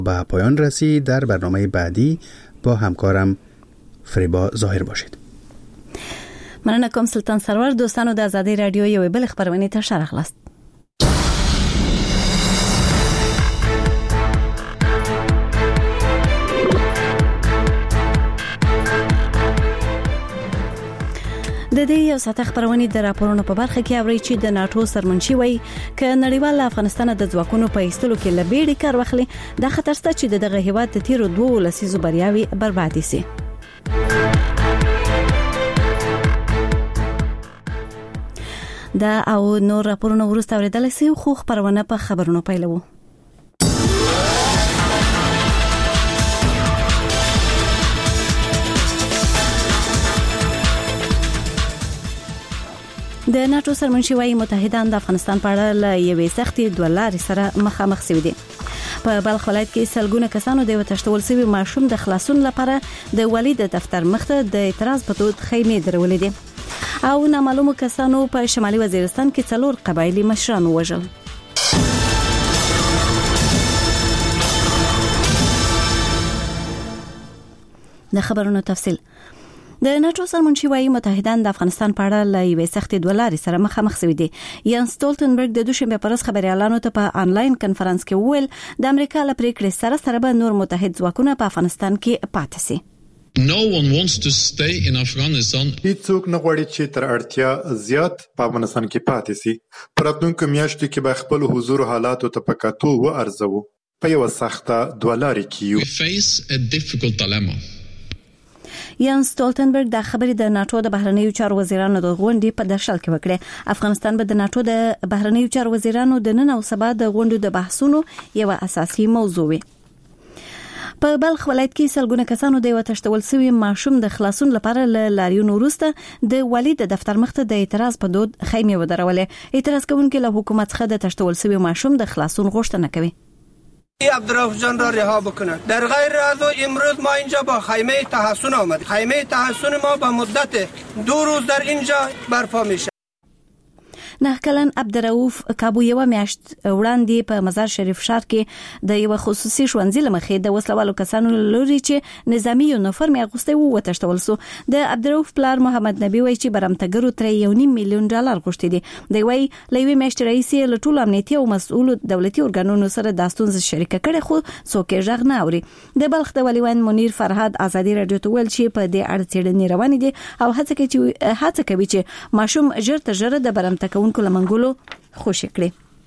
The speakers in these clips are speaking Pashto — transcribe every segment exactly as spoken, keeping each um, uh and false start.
به پایان رسید. در برنامه بعدی با همکارم فریبا ظاهر باشید. مننه کوم سلطان سرور. دوستانو د آزادۍ رادیو یو بل خبرونه ته شرخلاست. د دې یو ساته خبرونه د راپورونو په برخه کې اوري چې د ناتو سرمنشي وای ک نړیوال افغانستان د ځواکونو په ایستلو کې لبېړې کار واخلي د خطر سته چې دغه هیواد د تیرو دوه لسیزو بریاوي بربادي سي. دا او نور راپورونه ورسته اوریدل سي خو خبرونه په خبرونو پیلوو. د ناتو سرمنشي وای متحدان د افغانستان په اړه له یوې سختې دوه لارې سره مخامخ شوي دي. په بلخ ولایت کې سلګونه کسانو د وتښتول شوي ماشوم د خلاصون لپاره د والي د دفتر مخته د اعتراض په تود خیمې درولې دي او نامعلومو کسانو په شمالي وزیرستان کې څلور قبایلي مشران ووژل. د خبرونو تفصیل. د ناتو سرمنشي وای متحدان د افغانستان په اړه له یوې سختې دوه لارې سره مخامخ شوي دي. یان سټولټنبرګ د دوشنبه پر ورځ خبريالانو ته په آنلاین کانفرنس کې وویل د امریکا له پریکړې سره سره به نور متحد ځواکونه په افغانستان کې پاتې شي. No one wants to stay in Afghanistan. هیڅوک نه غواړي چې تر اړتیا زیات په افغانستان کې پاتې شي. پراتونکو میاشتو کې به خپل حضور حالاتو ته په کتو و ارزو. په یو سخته دوه لارې کې یو. We face a difficult dilemma. یان سټولټنبرګ د خبرې د ناتو د بهرنیو چارو وزیرانو د غونډې په درشل کې وکړه. افغانستان به د ناتو د بهرنیو چارو وزیرانو د نن او سبا د غونډو د بحثونو یو اساسي موضوع وي. په بلخ ولایت کې سلګونه کسانو د وتښتول شوي ماشوم د خلاصون لپاره له لاریون وروسته د والي د دفتر مخته د اعتراض په دود خیمې ودرولې. اعتراض کوونکي له حکومت څخه د تښتول شوي ماشوم د خلاصون غوښتنه کوي. عبدالرؤف جان را رها بکنند. در غیر از امروز ما اینجا با خیمه تحصن آمد. خیمه تحصن ما به مدت دو روز در اینجا برپا میشه. نه کلن عبدالرؤف کابو یو میاشت وړاندې په مزار شریف ښار کې د یو خصوصي ښوونځي لمخې د وسلوالو کسانو لوري چې نظامی یونیفورم اغوستی وو وتښتول سو. د عبدالرؤف پلار محمد نبی وایي چې برمتګرو تر یو نیم میلیون ډالر غوښتي دي. دی وایي لوی میاشت رئیس له ټولو امنیتي او مسؤل دولتي ارګانونو سره د ستونزې شریکه کړي خو څوک یې ژغ نه اوري. د بلخ د ولیوان منیر فرهاد آزادي رادیو ته ویل چې په دې اړه څېړنې روانې دي او هڅه کوي چې هڅه کوي چې ماشوم ژر تر ژره د برمتکون کلمنګولو خوشی کړي.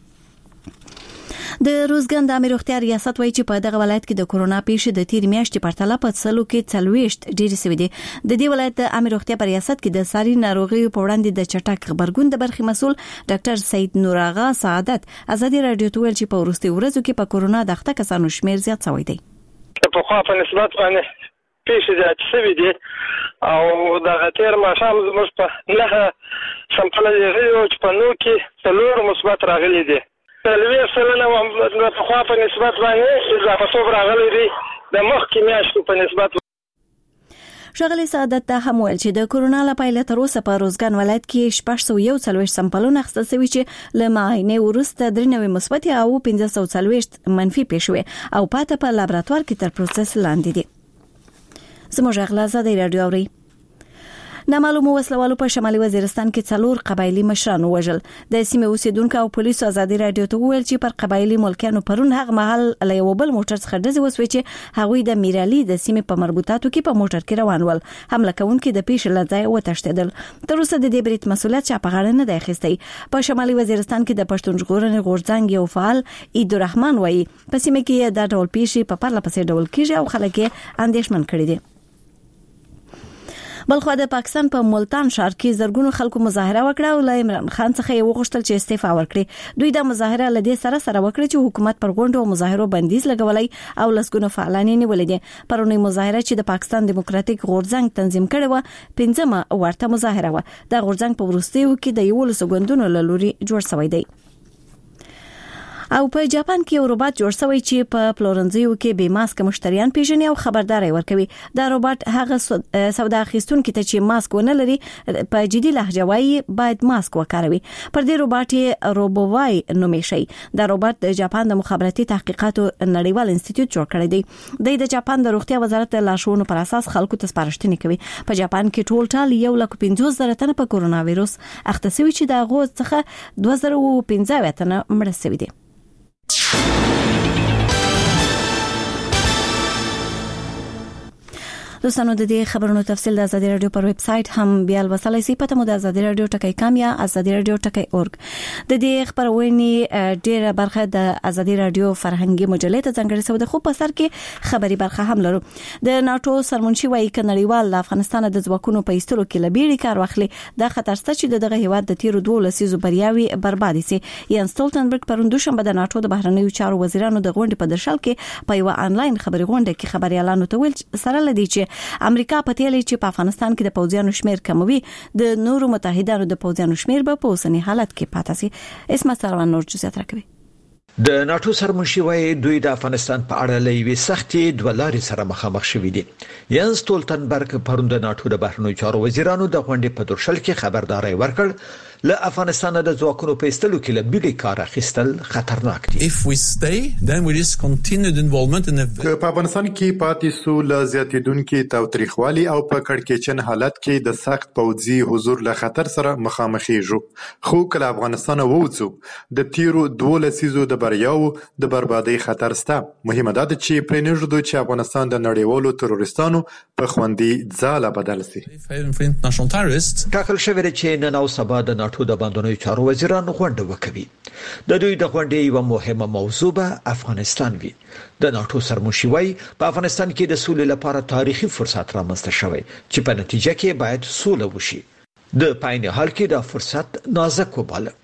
د روزګان د امیر روغتیا ریاست وایي چې په دغه ولایت کې د کورونا پیښې د تیر میاشتې پرتله په څلو کې څلوېښت ډېرې شوې دي. د دې ولایت د امیر روغتیا په ریاست کې د ساري ناروغیو په وړاندې د چټک غبرګون د برخې مسؤل ډاکټر سید نور آغا سعادت آزادي رادیو ته ویل چې په وروستي ورځو کې په کورونا د اخته کسانو شمیر زیات شوی دی. په خو په نسبت باندې پیښې زیات شوې دي او د غتیر ماشام زموږ په نه سمپل دی چې په نو کې څلور مثبت راغلي دي. څلوېښت سلنه په خو په نسبت باندې اضافه توب راغلي دي د مخکې میاشتو په نسبت. ښاغلي سعادت ته هم ویل چې د کورونا له پیله تر اوسه په روزګان ولایت کې شپږ سوه یو څلوېښت سمپلونه اخیستل شوي چې له معاینې وروسته درې نوي مثبت او پنځه سوه څلوېښت منفي پیښ شوې او پاته په لابراتوار کې تر پروسس لاندې دي. زموږ غلا آزادي رادیو اوري. نامعلومو وسلوالو په شمالي وزیرستان کې څلور قبایلی مشران وژل. د سیمې اوسیدونکو او پولیسو آزادي رادیو ته ویل چې پر قبایلی ملکیانو پرون هغه مهال له یو بل موټر څخه ډزې وسوې چې هغوی د میرالي د سیمې په مربوطاتو کې په موټر کې روان ول. حمله کوونکي د پیښې له ځایه وتښتېدل. تر اوسه د دې برید مسؤلیت چا په غاړه نه دی اخیستی. په شمالي وزیرستان کې د پښتون ژغورنې غورځنګ یو فعال عیدالرحمن وایي په سیمه کې د ډول پیښې په پرله پسې ډول کېږي او خلک یې اندېښمن کړي دي. بلخو د پاکستان په ملتان ښار کې زرګونو خلکو مظاهره وکړه او له عمران خان څخه یې وغوښتل چې استعفا ورکړي. دوی د مظاهره له دې سره سره وکړه چې حکومت پر غونډو او مظاهرو بندیز لګولای او لسګونو فعالان یې نیولې دي. پرونی مظاهره چې د پاکستان دیموکراتیک غورځنګ تنظیم کړې و پنځمه ورته مظاهره و. د غورځنګ په وروستیو کې د یولسو ګوندونو له لوري جوړ شوی دی. او په جاپان کې یو روباټ جوړ شوی چې په پلورنځیو کې بې ماسک مشتریان پیژني او خبرداري ورکوي. دا روباټ هغه سودا اخیستونکو ته چې ماسک ونه لري په جدي لهجه وایي باید ماسک وکاروي. پر دې روباټ روبووای نومې شي. دا روباټ د جاپان د مخابراتي تحقیقاتو نړیوال انسټیټیوټ جوړ کړی دی. د جاپان د روغتیا وزارت لارښوونو پر اساس خلکو ته سپارښتنې کوي. په جاپان کې ټول ټال یو لک پنځوس زره تنه په کورونا وایروس اخته شوي چې د هغو څخه دوه زره پنځه تنه مړه شوي دي. دوستانو د دې خبرونو تفصیل د ازادي رادیو پر ویب سټ هم بیا لوستلای شئ. پته مو د ازادي رادیو ټکی کام یا ازادي رادیو ټکی اورګ. د دې خبرونې ډیره برخه د ازادي رادیو فرهنګي مجلې ته ځانګړې شوې ده، خو په سر کې خبري برخه هم لرو. د ناتو سرمنشي وایي ک نړیوال افغانستان د ځواکونو په ایستلو کې لبیړي کار واخلي. دا خطر شته چې دغه هیواد د تیرو دوه لسیزو بریاوي برباد شي. یان سټولټنبرګ پروندو شنبه د ناتو د بهرنیو چارو وزیرانو د غونډې په درشل کې په یو انلاین خبري غونډه کې خبريالانو ته ویل سره لدی چې امریکا په تیلي چې په افغانستان کې د پوځیانو شمیر کموي، د نورو متحدانو د پوځیانو شمیر به په اوسنی حالت کې پاتې شي. اسمه سروان نور جزئیات راکوي. د ناتو سرمنشي وایي دوی د افغانستان په اړه لوي سختي دوه لارې سره مخامخ شوي دي. یان سټولټنبرګ پرون د ناتو د بهرنیو چارو وزیرانو د غونډې په درشل کې خبرداري ورکړ له افغانستان د ځواکونو په ایستلو کې لبیړي کار اخیستل خطرناک دي. If we stay then we risk continued involvement in the په افغانستان کې پاتې سو ل زیاتیدونکو تاوتریخوالي او په کړکېچن حالت کې د سخت پوځي حضور له خطر سره مخامخېږو. خو کله افغانستان ووځو د تیرو دوه لسیزو د بریاو د بربادي خطر سته. مهمه ده چې پرېنږدو چې افغانستان د نړیوالو تروریستانو په خوندي ځاله بدل شي. ټاکل شوی چې نن او سبا د ناتو د باندونو چارو وزیرانو غونډه وکوي. د دوی د غونډې یو مهمه موضوع به افغانستان وي. د ناتو سرمنشي وایي په افغانستان کې د سولې لپاره تاریخي فرصت رامنځته شوی چې په نتیجه کې باید سوله وشي. د پاین حال کې دا فرصت نازک وباله.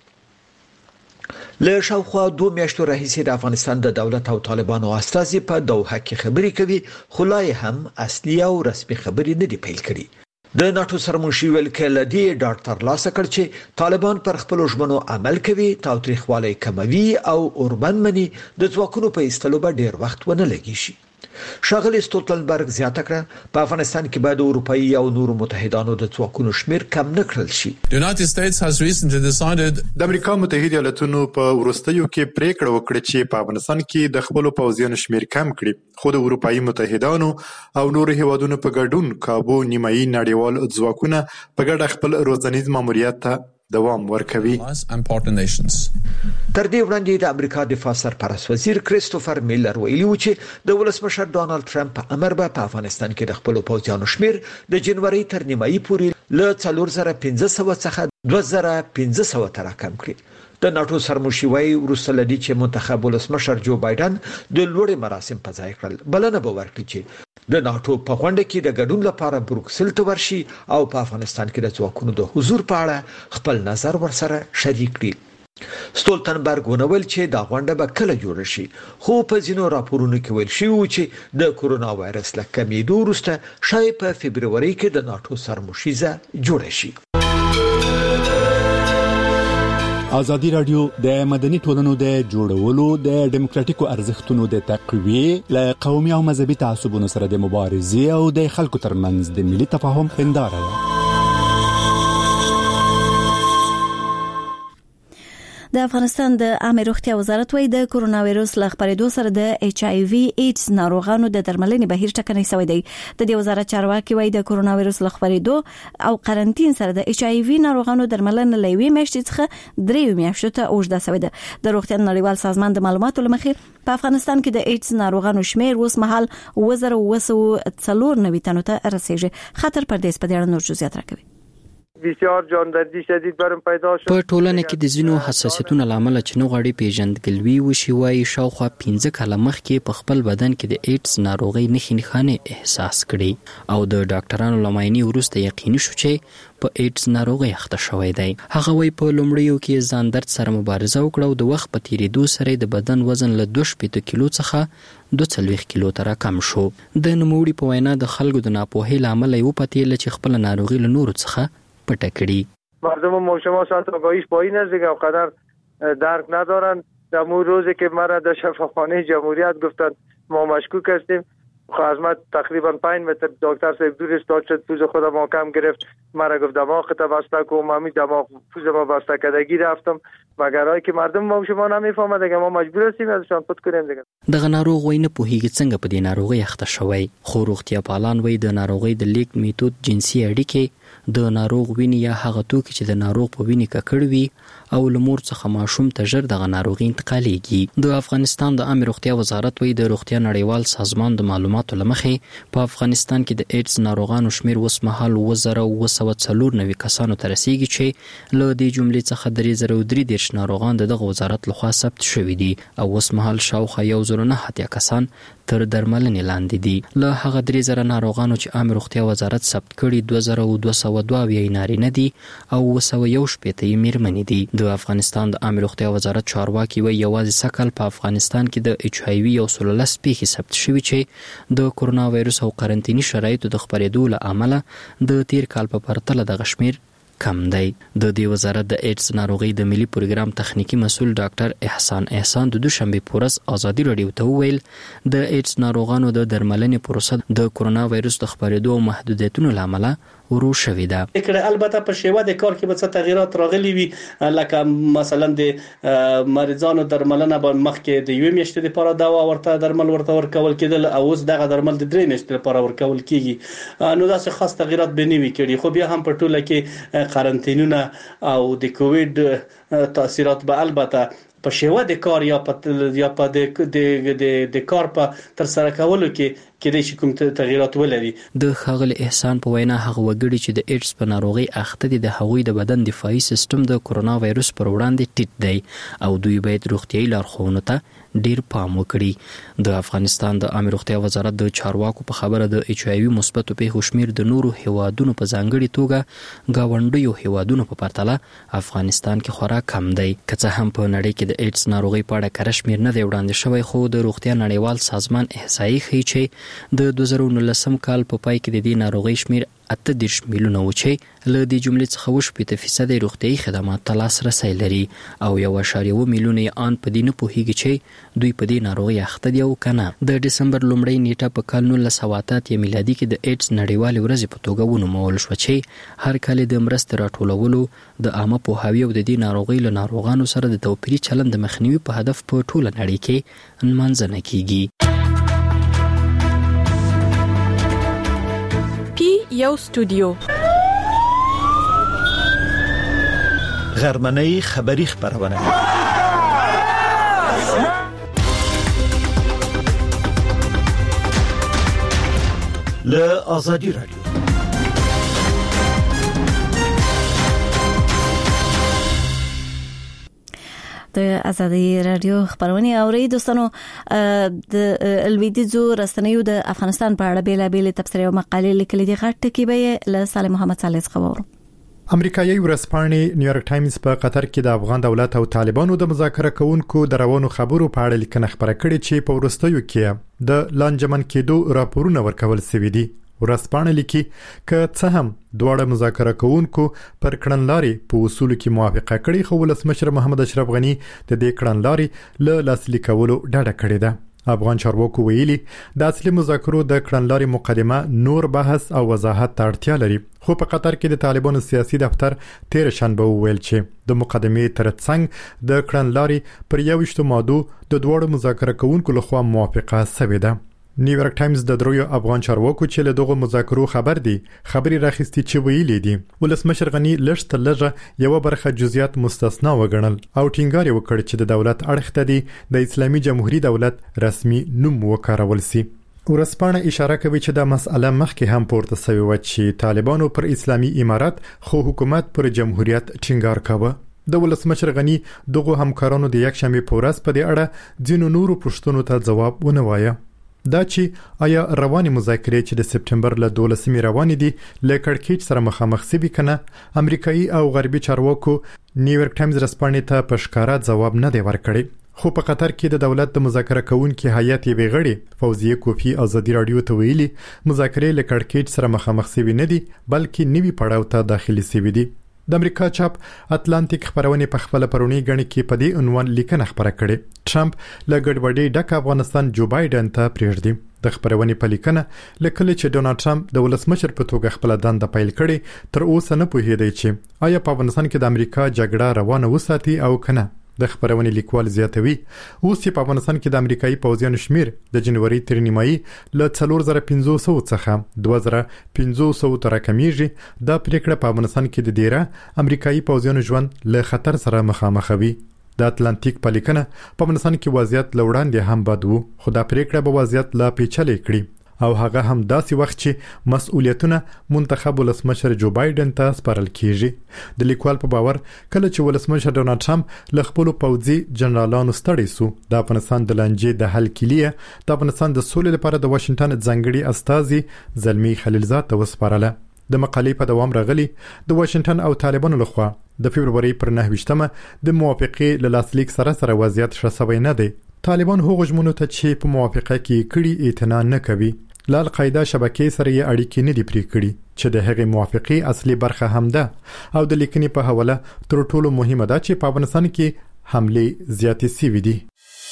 له شاوخوا دوه میاشتو راهیسې د افغانستان د دولت او طالبانو استازي په دوحه کې خبرې کوي، خو لا هم اصلي او رسمي خبرې نه دي پیل کړي. د ناتو سرمنشي ویل کله دی ډاکټر لاسه کړ چې طالبان پر خپل ژمنو عمل کوي، تاوتریخوالی کموي او اوربن مني د ځواکونو په ایستلو به ډیر وخت ونه لګي شي. ښاغلي سټولټنبرګ زیاته کړه په افغانستان کې باید اروپایي او نورو متحدانو د ځواکونو شمیر کم نه کړل شي. The United States has recently decided د امریکا متحده ایالاتونو په ورستیو کې پریکړه وکړه چې په افغانستان کې د خپل پوځیانو شمیر کم کړي، خو د اروپایي متحدانو او نورو هیوادونو په ګډون کابو نیمایي نړیوال ځواکونه په ګډه خپل روزنیز ماموریت ته دوام ورکوي. تر دې وړاندې د امریکا دفاع سرپرست وزیر کریستوفر میلر ویلي و چې د ولسمشر ډانلډ ټرمپ په امر به په افغانستان کې د خپل پوځیانو شمیر د جنوري تر نیمایي پورې له څلور زره پنځه سوه څخه دوه زره پنځه سوه ته راکم کړي. د ناتو سرمنشي وایي وروسته له دې چې منتخب ولسمشر جو بایدن د لوړې مراسم په ځای کړل، بلنه به ورکړي چې د ناتو په غونډه کې د ګډون لپاره بروکسل ته ورشي او په افغانستان کې د ځواکونو د حضور په اړه خپل نظر ورسره شریک کړي. سټولټنبرګ ونویل چې دا غونډه به کله جوړه شي، خو په ځینو راپورونو کې ویل شوي و چې د کورونا وایرس له کمېدو وروسته شاید په فبروري کې د ناتو سرمشیزه جوړه شي. ازادي رادیو د مدني ټولنو د جوړولو د ډیموکراتیکو ارزښتونو د تقویې له قومي او مذهبي تعصبونو سره د مبارزې او د خلکو ترمنځ د ملي تفاهم هنداره ده. د افغانستان د عامه روغتیا وزارت وايي د کورونا وایروس له خپرېدو سره د ایچ آی وی ایډز ناروغانو د درملنې بهیر ټکنی شوی دی. د دې وزارت چارواکي وايي د کورونا وایروس له خپرېدو او قرنټین سره د ایچ آی وی ناروغانو درملنه لوي میاشتې څخه درې میاشتې ته اوږده شوې ده. د روغتیا نړیوال سازمان د معلوماتو لمخې په افغانستان کې د ایډز ناروغانو شمیر اوس مهال اووه زره اووه سوه څلور نوي تنو ته رسیږي. خطر پردیس په دې اړه نور جزئیات راکوي. بسیار جاندردی شدید برم پیدا شد. په ټولنه کې د ځینو حساسیتونو لامل چې نو غړي پیژندګلوي وشي وایي شاوخوا پنځه کاله مخکې په خپل بدن کې د ایډز ناروغي نښې نښانې احساس کړي او د ډاکټرانو لمایني وروسته یقیني شو چې په ایډز ناروغي اخته شوی دی. هغه وایي په لومړیو کې ځان درد سره مبارزه وکړه او د وخت په تیریدو سره د بدن وزن له دوه شپېته کیلو څخه دوه څلوېښت کیلو ته راکم شو. د نوموړي په وینا د خلکو د ناپوهۍ له امله یې وپتېیله چې خپله ناروغي له نورو څخه مردم و شما ساعت آگاهیش پایین است دیگه، قدر درک ندارن. در مون روزی که مرا در شفاخانه جمهوریت گفتن ما مشکوک هستیم، خدمت تقریبا پنج متر دکتر صاحب دور استاد شد، پوز خودم محکم گرفت، مرا گفت دماغ تا بسته کو، ما می دماغ پوز ما بسته کردگی رفتم، مگر هایی که مردم ما شما نمیفهمه دیگه ما مجبور هستیم ازشان پد کنیم دیگه. دغه ناروغ وینه په هیڅ څنګه په دې ناروغي اخته شوی، خو روغتیا پالان وای د ناروغي د لیک میتود جنسي اړیکې د ناروغ ویني یا هغه توکي چې د ناروغ په ویني ککړ وي او لمور څخه ماشوم ته ژر دغه ناروغي انتقالېږي. د افغانستان د عامه روغتیا وزارت وایي د روغتیا نړیوال سازمان د معلوماتو له مخې په افغانستان کې د ایډز ناروغانو شمیر اوس مهال اووه زره اووه سوه څلور نوي کسانو ته رسیږي چې له دې جملې څخه درې زره او درې دېرش ناروغان د دغه وزارت لخوا ثبت شوي دي او اوس مهال شاوخوا یو زره نه اتیا کسان تر درملنې لاندې دي. له هغه درې زره ناروغانو چې عامه روغتیا وزارت ثبت کړي دوه زره او دوه سوه دوه اویا یې نارینه دي او اووه سوه یو شپېته یې میرمنې دي. د افغانستان د عامه روغتیا وزارت چارواکي وایي یوازې سږ په افغانستان کې د ایچ آی وي یو سل لس پیښې ثبت شوي چې د کرونا وایرس او قرنطیني شرایطو د خپرېدو له امله د تیر کال په پرتله دغه شمیر کم دی. د دې وزارت د ایډز ناروغي د ملي پروګرام تخنیکی مسؤل ډاکټر احسان احسان د دوشنبه پورس ازادي رادیو ته ویل د ایډز ناروغانو د درملنې پروسه د کرونا وایرس د خپرېدو او محدودیتونو لامل ورو شوې ده. کله البته په شیوه د کار کې به څه تغیرات راغلي وي، لکه مثلا د مریضانو درملنه به مخکې د یو میاشتې لپاره دوا ورته درمل ورته ورکول کېدل او اوس دغه درمل د درې میاشتې لپاره ورکول کیږي. نو داسې خاص تغیرات به نه وي کړي، خو بیا هم په ټوله کې قرنطینونه او د کووید تاثیرات به البته په شیوه د کار یا په یا په د د د کار په تر سره کولو کې کېدای شي کوم تغیرات ولري. د ښاغلي احسان په وینا هغه وګړي چې د ایډز په ناروغي اخته دي د هغوی د بدن دفاعي سیستم د کرونا وایرس پر وړاندې ټیټ دی او دوی باید روغتیايي لارښوونو ته ډیر پام وکړي. د افغانستان د عامه روغتیا وزارت د چارواکو په خبره د ایچ آی وي مثبتو پیښو شمیر د نورو هیوادونو په ځانګړي توګه گاونډیو هیوادونو په پرتله افغانستان کې خورا کم دی. که څه هم په نړۍ کې د ایډز ناروغي په اړه کره شمیر نه دی وړاندې شوی، خو د روغتیا نړیوال سازمان احصایي ښیي چې د دوه زره نولسم کال په پای کې د دې ناروغي شمیر اته دېرش میلیونه و چې له دې جملې څخه اووه شپېته فیصده روغتیايي خدمات ته لاسرسی لري او یو اعشاریه اووه میلیونه یې ان په دې نه پوهېږي چې دوی په دې ناروغي اخته دي او که نه. د ډسمبر لومړۍ نیټه په کال نولس سوه اته اتیا میلادي کې د ایډز نړیوالې ورځې په توګه ونومول شوه چې هر کال د مرستې راټولولو د عامه پوهاوي او د دې ناروغۍ له ناروغانو سره د توپیري چلند د مخنیوي په هدف په ټوله نړۍ کې نمانځنه کیږي. یو استودیو غرمنۍ خبری خبرونه له آزادی رادیو. د ازادي رادیو خبرونه اوري دوستانو. د لویدیزو رسنیو د افغانستان په اړه بیلابېل تبصرې او مقالې لیکلې دي. غټ کې به له صالح محمد صالح خبرو. امریکایي ورځپاڼې نیویارک ټایمز په قطر کې د افغان دولت او طالبانو د مذاکره کوونکو د روانو خبرو په اړه لیکنه خبره کړې چې په وروستیو کې د لانجمن کېدو راپورونه ورکول شوي دي. ورځپاڼه لیکي که څه هم دواړه مذاکره کوونکو پر کړنلارې په اصولو کې موافقه کړې، خو ولسمشر محمد اشرف غنی د دې کړنلارې له لاسلیک کولو ډډه کړې ده. افغان چارواکو ویلي د اصلي مذاکرو د کړنلارې مقدمه نور بحث او وضاحت ته اړتیا لري، خو په قطر کې د طالبانو سیاسي دفتر تیر شنبه وویل چې د مقدمې ترڅنګ د کړنلارې پر یوشتو مادو د دواړو مذاکره کوونکو لخوا موافقه شوې ده. نیویارک ټایمز د درویو افغان چارواکو چې له دغه مذاکرو خبر دي خبري راخستي چې ویلي دي ولسمشر غنی لږ تر لږه یو برخه جزئیات مستثنا وګڼل او ټینګار وکړ چې د دولت اړخ ته دي د اسلامي جمهوریت دولت رسمي نوم وکارول سي. ورځپاڼه اشاره کوي چې دا مسأله مخکې هم پورته شوې و چې طالبانو پر اسلامي امارات خو حکومت پر جمهوریت ټینګار کاوه. د ولسمشر غنی دغه همکارانو د یک شنبه په ورځ په دې اړه ځینو نورو پوښتنو ته ځواب ونه وایه. دا چې آیا رواني مذاکرې چې د سپټمبر له دولسمې روانې دي له کړکېچ سره مخامخ سوي کنه، امریکایي او غربي چارواکو نیویارک ټایمز رسپانې ته په ښکارا ځواب نه دی ورکړی. خو په قطر کې د دولت د مذاکره کوونکي هیئت یې غړي فوزیه کوفی ازادي رادیو ته ویلي مذاکرې له کړکېچ سره مخامخ سوي نه دي بلکې نوي پړاو ته داخلي سوي دي. د امریکا چاپ اتلانتیک خبرونه په خپل پرونی غنی کې په دې عنوان لیکنه خبره کړې. ټرمپ له ګډوډۍ ډک افغانستان جو بایدن ته پریږدي. د خبرونه په لیکنه لکه چې ډونالد ټرمپ د ولسمشر په توګه خپل دنده پیل کړي تر اوسه نه پوهیږي چې آیا په افغانستان کې د امریکا جګړه روانه وساتي او کنه. د خبرونه لیکوال زیاتوي اوس چې په افغانستان کې د امریکایي پوځیانو شمیر د جنوري تر نیمایي له څلور زره پنځه سوه څخه دوه زره پنځه سوه تر کمیږي. دا پریکړه په افغانستان کې د ډیره امریکایي پوځیانو ژوند له خطر سره مخامخ وي. د اتلانتیک په لیکنه په افغانستان کې وضعیت لوړاندې هم بد وو، خو دا پریکړه به وضعیت لا پیچلې کړي او هغه هم داسې وخت چې مسؤلیتونه منتخب ولسمشر جو بایدن ته سپارل کیږي. د لیکوال په باور کله چې ولسمشر ډونالد ټرمپ له خپل پوځي جنرالانو ستړي سو د افغانستان د لانجې د حل کلیه د افغانستان د سولې لپاره د واشنگټن ځانګړي استازي زلمی خلیلزاد ته وسپارله. د مقالې په دوام راغلي د واشنگټن او طالبانو لخوا د فبرवरी پر نهه ویشتمه د موافقې له لاسلیک سره سره وضعیت شسوي نه دی. طالبان هغه ژمنو ته چې په موافقه کې کړي اعتنا نه کوي. ل القاعده شبکې سره یې اړیکې نه دي پرې کړي چې د هغې موافقې اصلي برخه هم ده او د لیکنې په حواله تر ټولو مهمه ده چې په افغانستان کې حمله زیاتې سوي دي.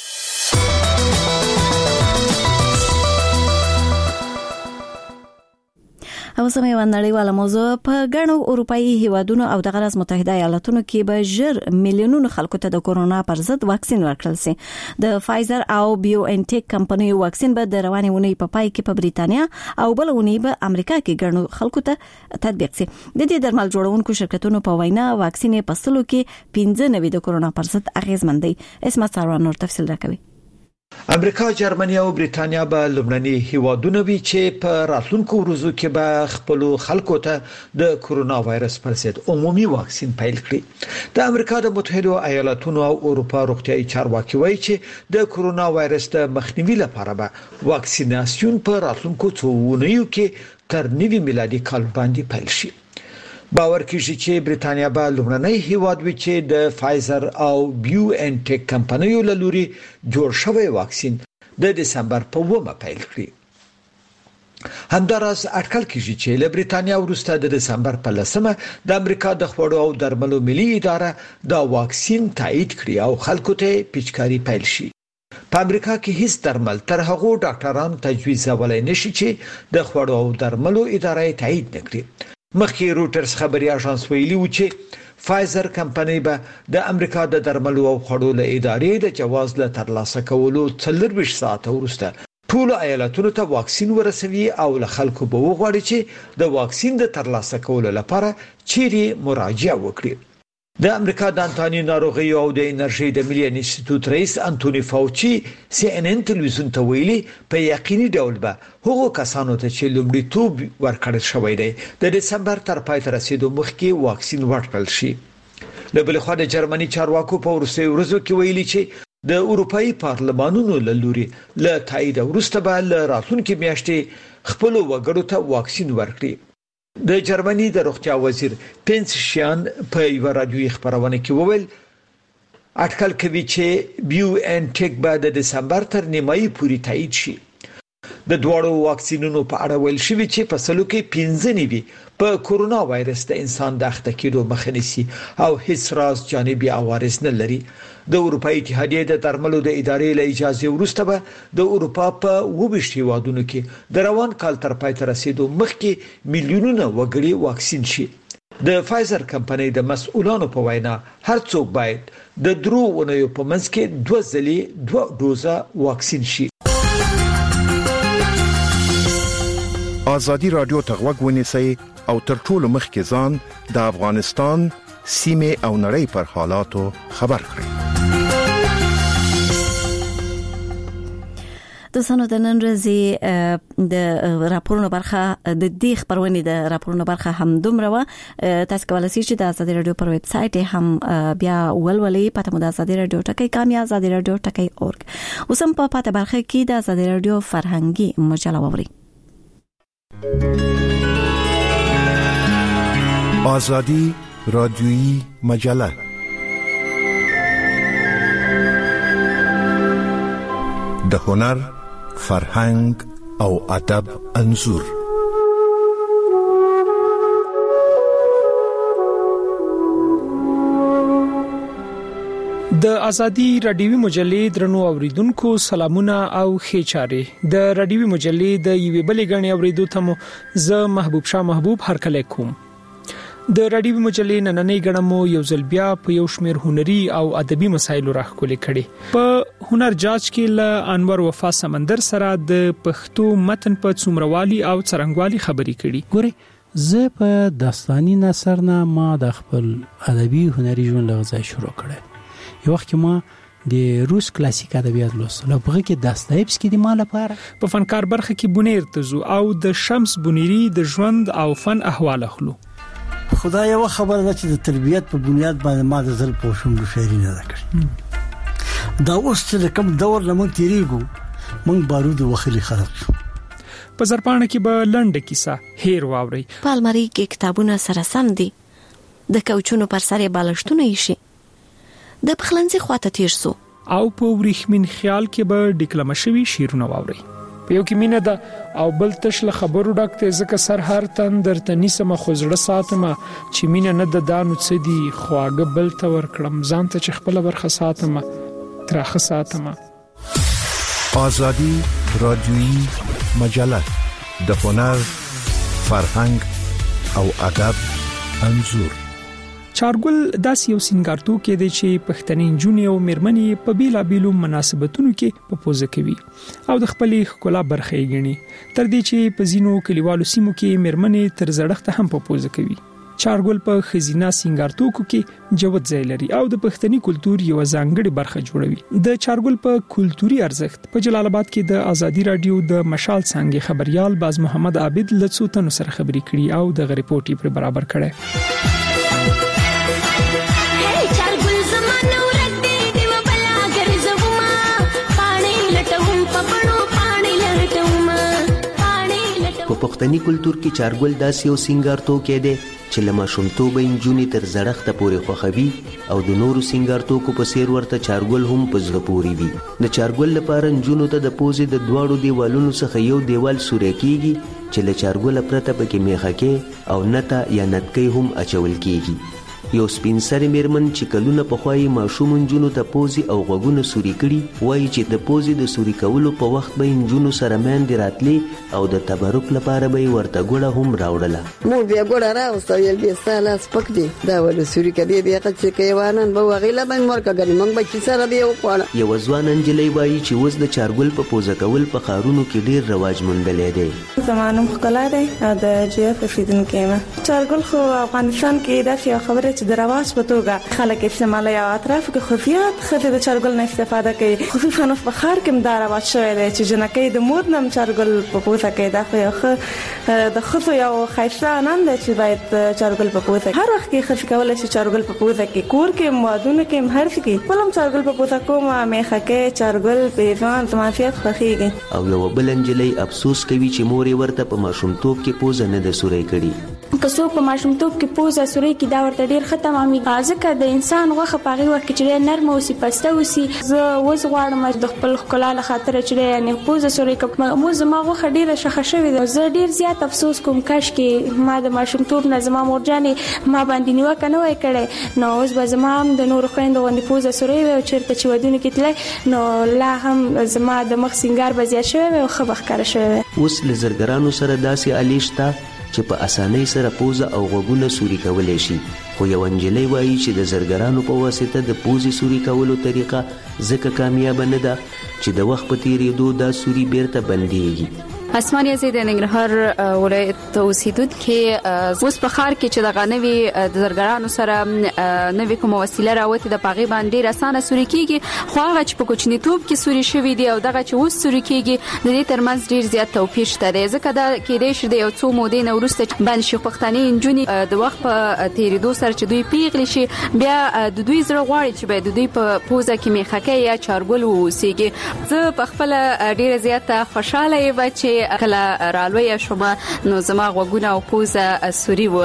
او سمې ونړیواله موضوع په ګڼو اروپאי هیوادونو او د غرض متحده ایالاتونو کې به ژر میلیونونو خلکو ته د کورونا پر ضد واکسین ورکړل شي. د فایزر او بیو ان ټیک کمپنۍ واکسین به د روانې اونۍ په پای کې په بریتانیا او بل اونۍ به امریکا کې ګڼو خلکو ته تطبیق شي. د دې درمل جوړونکو شرکتونو په وینا واکسین په سلو کې پنځه نوي د کورونا پر ضد اغیزمن دی. اسمت ساروان نور تفصیل راکوي. امریکا، جرمني او بریتانیا به لومړني هیوادونه وي چې په راتلونکو ورځو کې به خپل خلکو ته د کورونا وایرس پر ضد عمومي واکسین پیل کړي. د امریکا د متحده ایالاتونو او اروپا روغتیايي چارواکي وایي چې د کورونا وایرس د مخنیوي لپاره به واکسیناسیون په راتلونکو څو اونیو کې تر نوي میلادي کال باندې پیل شي. باور کیږي چې بریتانیا به لومړنی هیواد وي چې د فایزر او بیو ان ټیک کمپنیو له لوري جوړ شوی واکسین د دسمبر په اوومه پیل کړي. همداراز اټکل کیږي چې له بریتانیا وروسته د دسمبر په لسمه د امریکا د خوړو او درملو ملي اداره دا واکسین تایید کړي او خلکو ته پیچکاری پیل شي. په امریکا کې هیڅ درمل تر هغه ډاکټرانو تجویزولای نشي چې د خوړو او درملو اداره تایید نکړي. مخکې روټرز خبري اژانس ویلي و چې فایزر کمپنۍ به د امریکا د درملو او خوړو له ادارې د جواز له ترلاسه کولو څلور ساعت وروسته ټول ایالتونو ته واکسین ورسوي او له خلکو به وغواړي چې د واکسین د ترلاسه کولو لپاره چیرې مراجعه وکړي. د امریکا د انټاني ناروغیو او د انرژي د ملي انسټیټیوټ رئیس انټونی فاوچي سی ان ان ټلویزیون ته ویلي په یقیني ډول به هغو کسانو ته چې لومړیتوب ورکړل شوی دی د دسمبر تر پای ته رسیدو مخکې واکسین ورکړل شي. له بل خوا د جرمني چارواکو په وروستیو ورځو کې ویلي چې د اروپאי پارلمانونو له لوري له تایید وروسته به له راتلونکي میاشتې خپل وګړو ته واکسین ورکړي. د جرمني د روغتیا وزیر پنس شیان په یو رادیوي خبرونه کې وویل اټکل کوي چې بیو ان ټیک به د دسمبر تر نیمایي پورې تایید شي. د دوړو واکسینونو په اړه ویل شوی چې په سلو کې پنځه نیوي په کورونا وایرس د انسان د اخته کېدو مخه نیسي او هیڅ راز جانبي عوارض نه لري. د اروپאי اتحادیې د درملو د ادارې له اجازه وروسته به د اروپا په وبشت هیوادونو کې د روان کال تر پای ته رسیدو مخکې میلیونونه وګړي واکسین شي. د فایزر کمپنۍ د مسؤلانو په وینا هر څوک باید د درو اونیو په منځ کې دوه ځلې دوه دوزه واکسین شي. آزادی رادیو ته غوږ ونیسئ او تر ټولو مخکې ځان د افغانستان سیمه او نړۍ پر حالاتو خبر کړئ. د سنو د نن ورځې د راپورونو برخه د دې خبرونې د راپورونو برخه هم دومره و. تاسو کولای شئ چې د آزادي رادیو پر ویب سټ هم بیا ولولئ پته مو د آزادي رادیو ټکی کامیاب آزادي رادیو ټکی اورګ. اوس هم په پته برخه کې د آزادي رادیو فرهنګي مجله ووري. آزادی رادیویی مجله د هنر، فرهنګ او ادب انځور. د ازادي رادیوي مجلې درنو اوریدونکو سلامونه او ښه چارې د رادیوي مجلې د یوې بلې غړي اوریدو ته مو زه محبوب شاه محبوب هرکلی کوم. د رادیوي مجلې نننۍ غړي مو یو ځل بیا په یو شمېر هنري او ادبي مسایلو راخولې کړي. په هنر جاج کې له انور وفا سمندر سره د پښتو متن په څومروالي او څرنګوالي خبرې کړي. ګوري زه په داستاني نثر نه ما د خپل ادبي هنري ژوند لغزای شروع کړم. یو وخت ما د روس کلاسیک ادبیات لوستل او په کې داستایفسکی د مال لپاره په فنکار برخه کې بونیر تزو او د شمس بونیری د ژوند او فن احوال اخلو. خدای یو خبره ده چې د تربیت په بنیاد باندې ما د ځل په شوم د شعري نه کړ. دا اوس چې کوم دور لمون تیریږو مونږ بارود وخلی خراب شو. په زرپانه کې به لنډه کیسه هیر واوري. پالمری کې کتابونه سره سم دي. د کوچونو پر سر بالښتونه یې شي. د پخلنځي خواته تیر سو او په وریښمین خیال کې به ډیکلمه شوی شیرونه واوري. په یو کې مینه ده او بل تش له خبرو ډکته ځکه سر هر تن درته نیسمه خوزړه ساتمه چې مینه نه د دانو څه دي خواږه بل ته ورکړم ځان ته چې خپل برخه ساتمه ترخه ساتمه. آزادی رادیویی مجله د هنر فرهنګ او ادب انځور. چارګل داسې یو سینګارتو کې دی چې پښتني جونې او مېرمنې په بیلا بیلو مناسبتونو کې په پوزه کوي او د خپلې ښکلا برخه یې ګڼي تر دې چې په ځینو کلیوالو سیمو کې مېرمنې تر زړښت هم په پوزه کوي. چارګل په خزینه سینګارتوکو کې جوت ځای لري او د پښتني کلچر یو ځانګړي برخه جوړوي. د چارګل په کلچري ارزښت په جلال آباد کې د ازادي رادیو د مشال څنګه خبريال باز محمد عابد لڅو تنو سره خبرې کړي او د غریپورټي پر برابر کړي. په پښتني کلچر کې چارګل داسې یو سینګارتو کې دی چې لمه شومتوبه انجونې تر زړښت پورې خوخوي او د نورو سینګارتوکو په څیر ورته چارګل هم په زړه پورې وي. د چارګل لپاره انجونو ته د پوزې د دواړو دیوالونو څخه یو دیوال سوری کیږي چې له چارګل پرته پکې میخکې او نته یا نتکې هم اچول کیږي. یو سپین سره میرمن چې کلونه په خوای ماشوم انجونو ته پوزي او غوګونه سوري کړي وایي چې د پوزي د سوري کولو په وخت به انجونو سره مېند راتلي او د تبرک لپاره به ورته ګوړه هم راوړله. مو بیا ګوړه راوستو یل به ساله سپک دي دا ول سوري کدي بیا چې کیوانن به وغیله به مرکه غني مونږ به چې سره دی وقاله. یو ځوان انجلۍ وایي چې وز د چارګل په پوزه کول په خارونو کې ډیر رواج موندلې دی. زمانم خلا دی د جی اف فیدن کېما چارګل خو افغانستان کې دا څه خبره چې د رواج په توګه خلک استعمالوي او اطراف کې خفیات خفه د چارګل نه استفاده کوي. خفیف نو په خار کې دا رواج شوی دی چې جنکې د مود نم چارګل په پوزه کې دا خو د خفو یو خیسه نن د چې باید چارګل په پوزه هر وخت کې خفي کول چې چارګل په پوزه کې کور کې مودونه کې هر څه کې ولوم چارګل په پوزه کومه میخه کې چارګل په ځان تمافیت خوخيږي. او یو بل انجلۍ افسوس کوي چې مور ورته په ماشومتوب کې پوزه نه د سوري کړي. که څوک په ماشومتوب کې پوزه سوري کې دا ورته ډیر ختم امي ځکه د انسان غوخه پاغي وخت چې نرم او سپسته وسی زه وز غواړم د خپل خپل خاطر چې یعنی پوزه سوري کوم مو زما غوخه ډیره شخه شوی ده. زه ډیر زیات افسوس کوم کاش کې ما د ماشومتوب نه زما مورجانې ما باندې نیوکه نه وای کړې نو اوس به زما هم د نور خويندو باندې پوزه سوري و چیرته چې ودونه کې تلای نو لا هم زما د مخ سنگار به زیات شوی او خبر ښکار شوی. اوس لزرګرانو سره داسې الیشتا چې په اسانۍ سره پوزه او غوګونه سوري کولای شي. خو یو انجلۍ وایي چې د زرګرانو په واسطه د پوزي سوري کولو طریقه ځکه کامیاب نه ده چې د وخت په تیریدو دا سوري بیرته بنديږي. اسماني زید ننګرهار ولایت اوسیدونکو اوس په خار کې چې د غنوي د زرګرانو سره نوې کوم وسیله راوته د پاغي باندې رسانه سوري کیږي خو هغه چې په کوچنیتوب کې سوري شوی دی او دغه چې اوس سوري کیږي د دې ترمنځ ډیر زیات توپیر شته دی ځکه دا کې د شې د یو څو مودې نه ورسته باندې شي پښتني انجونی د وخت په تیریدو سره چې دوی پیغلی شي بیا د دوی زړه غواړي چې به د دوی په پوزه کې میخکې یا چارګل ووسیږي. زه په خپل ډیر زیات خوشاله یم چې کله رالوی شوم نو زما غوګونه او پوزه سوري ول.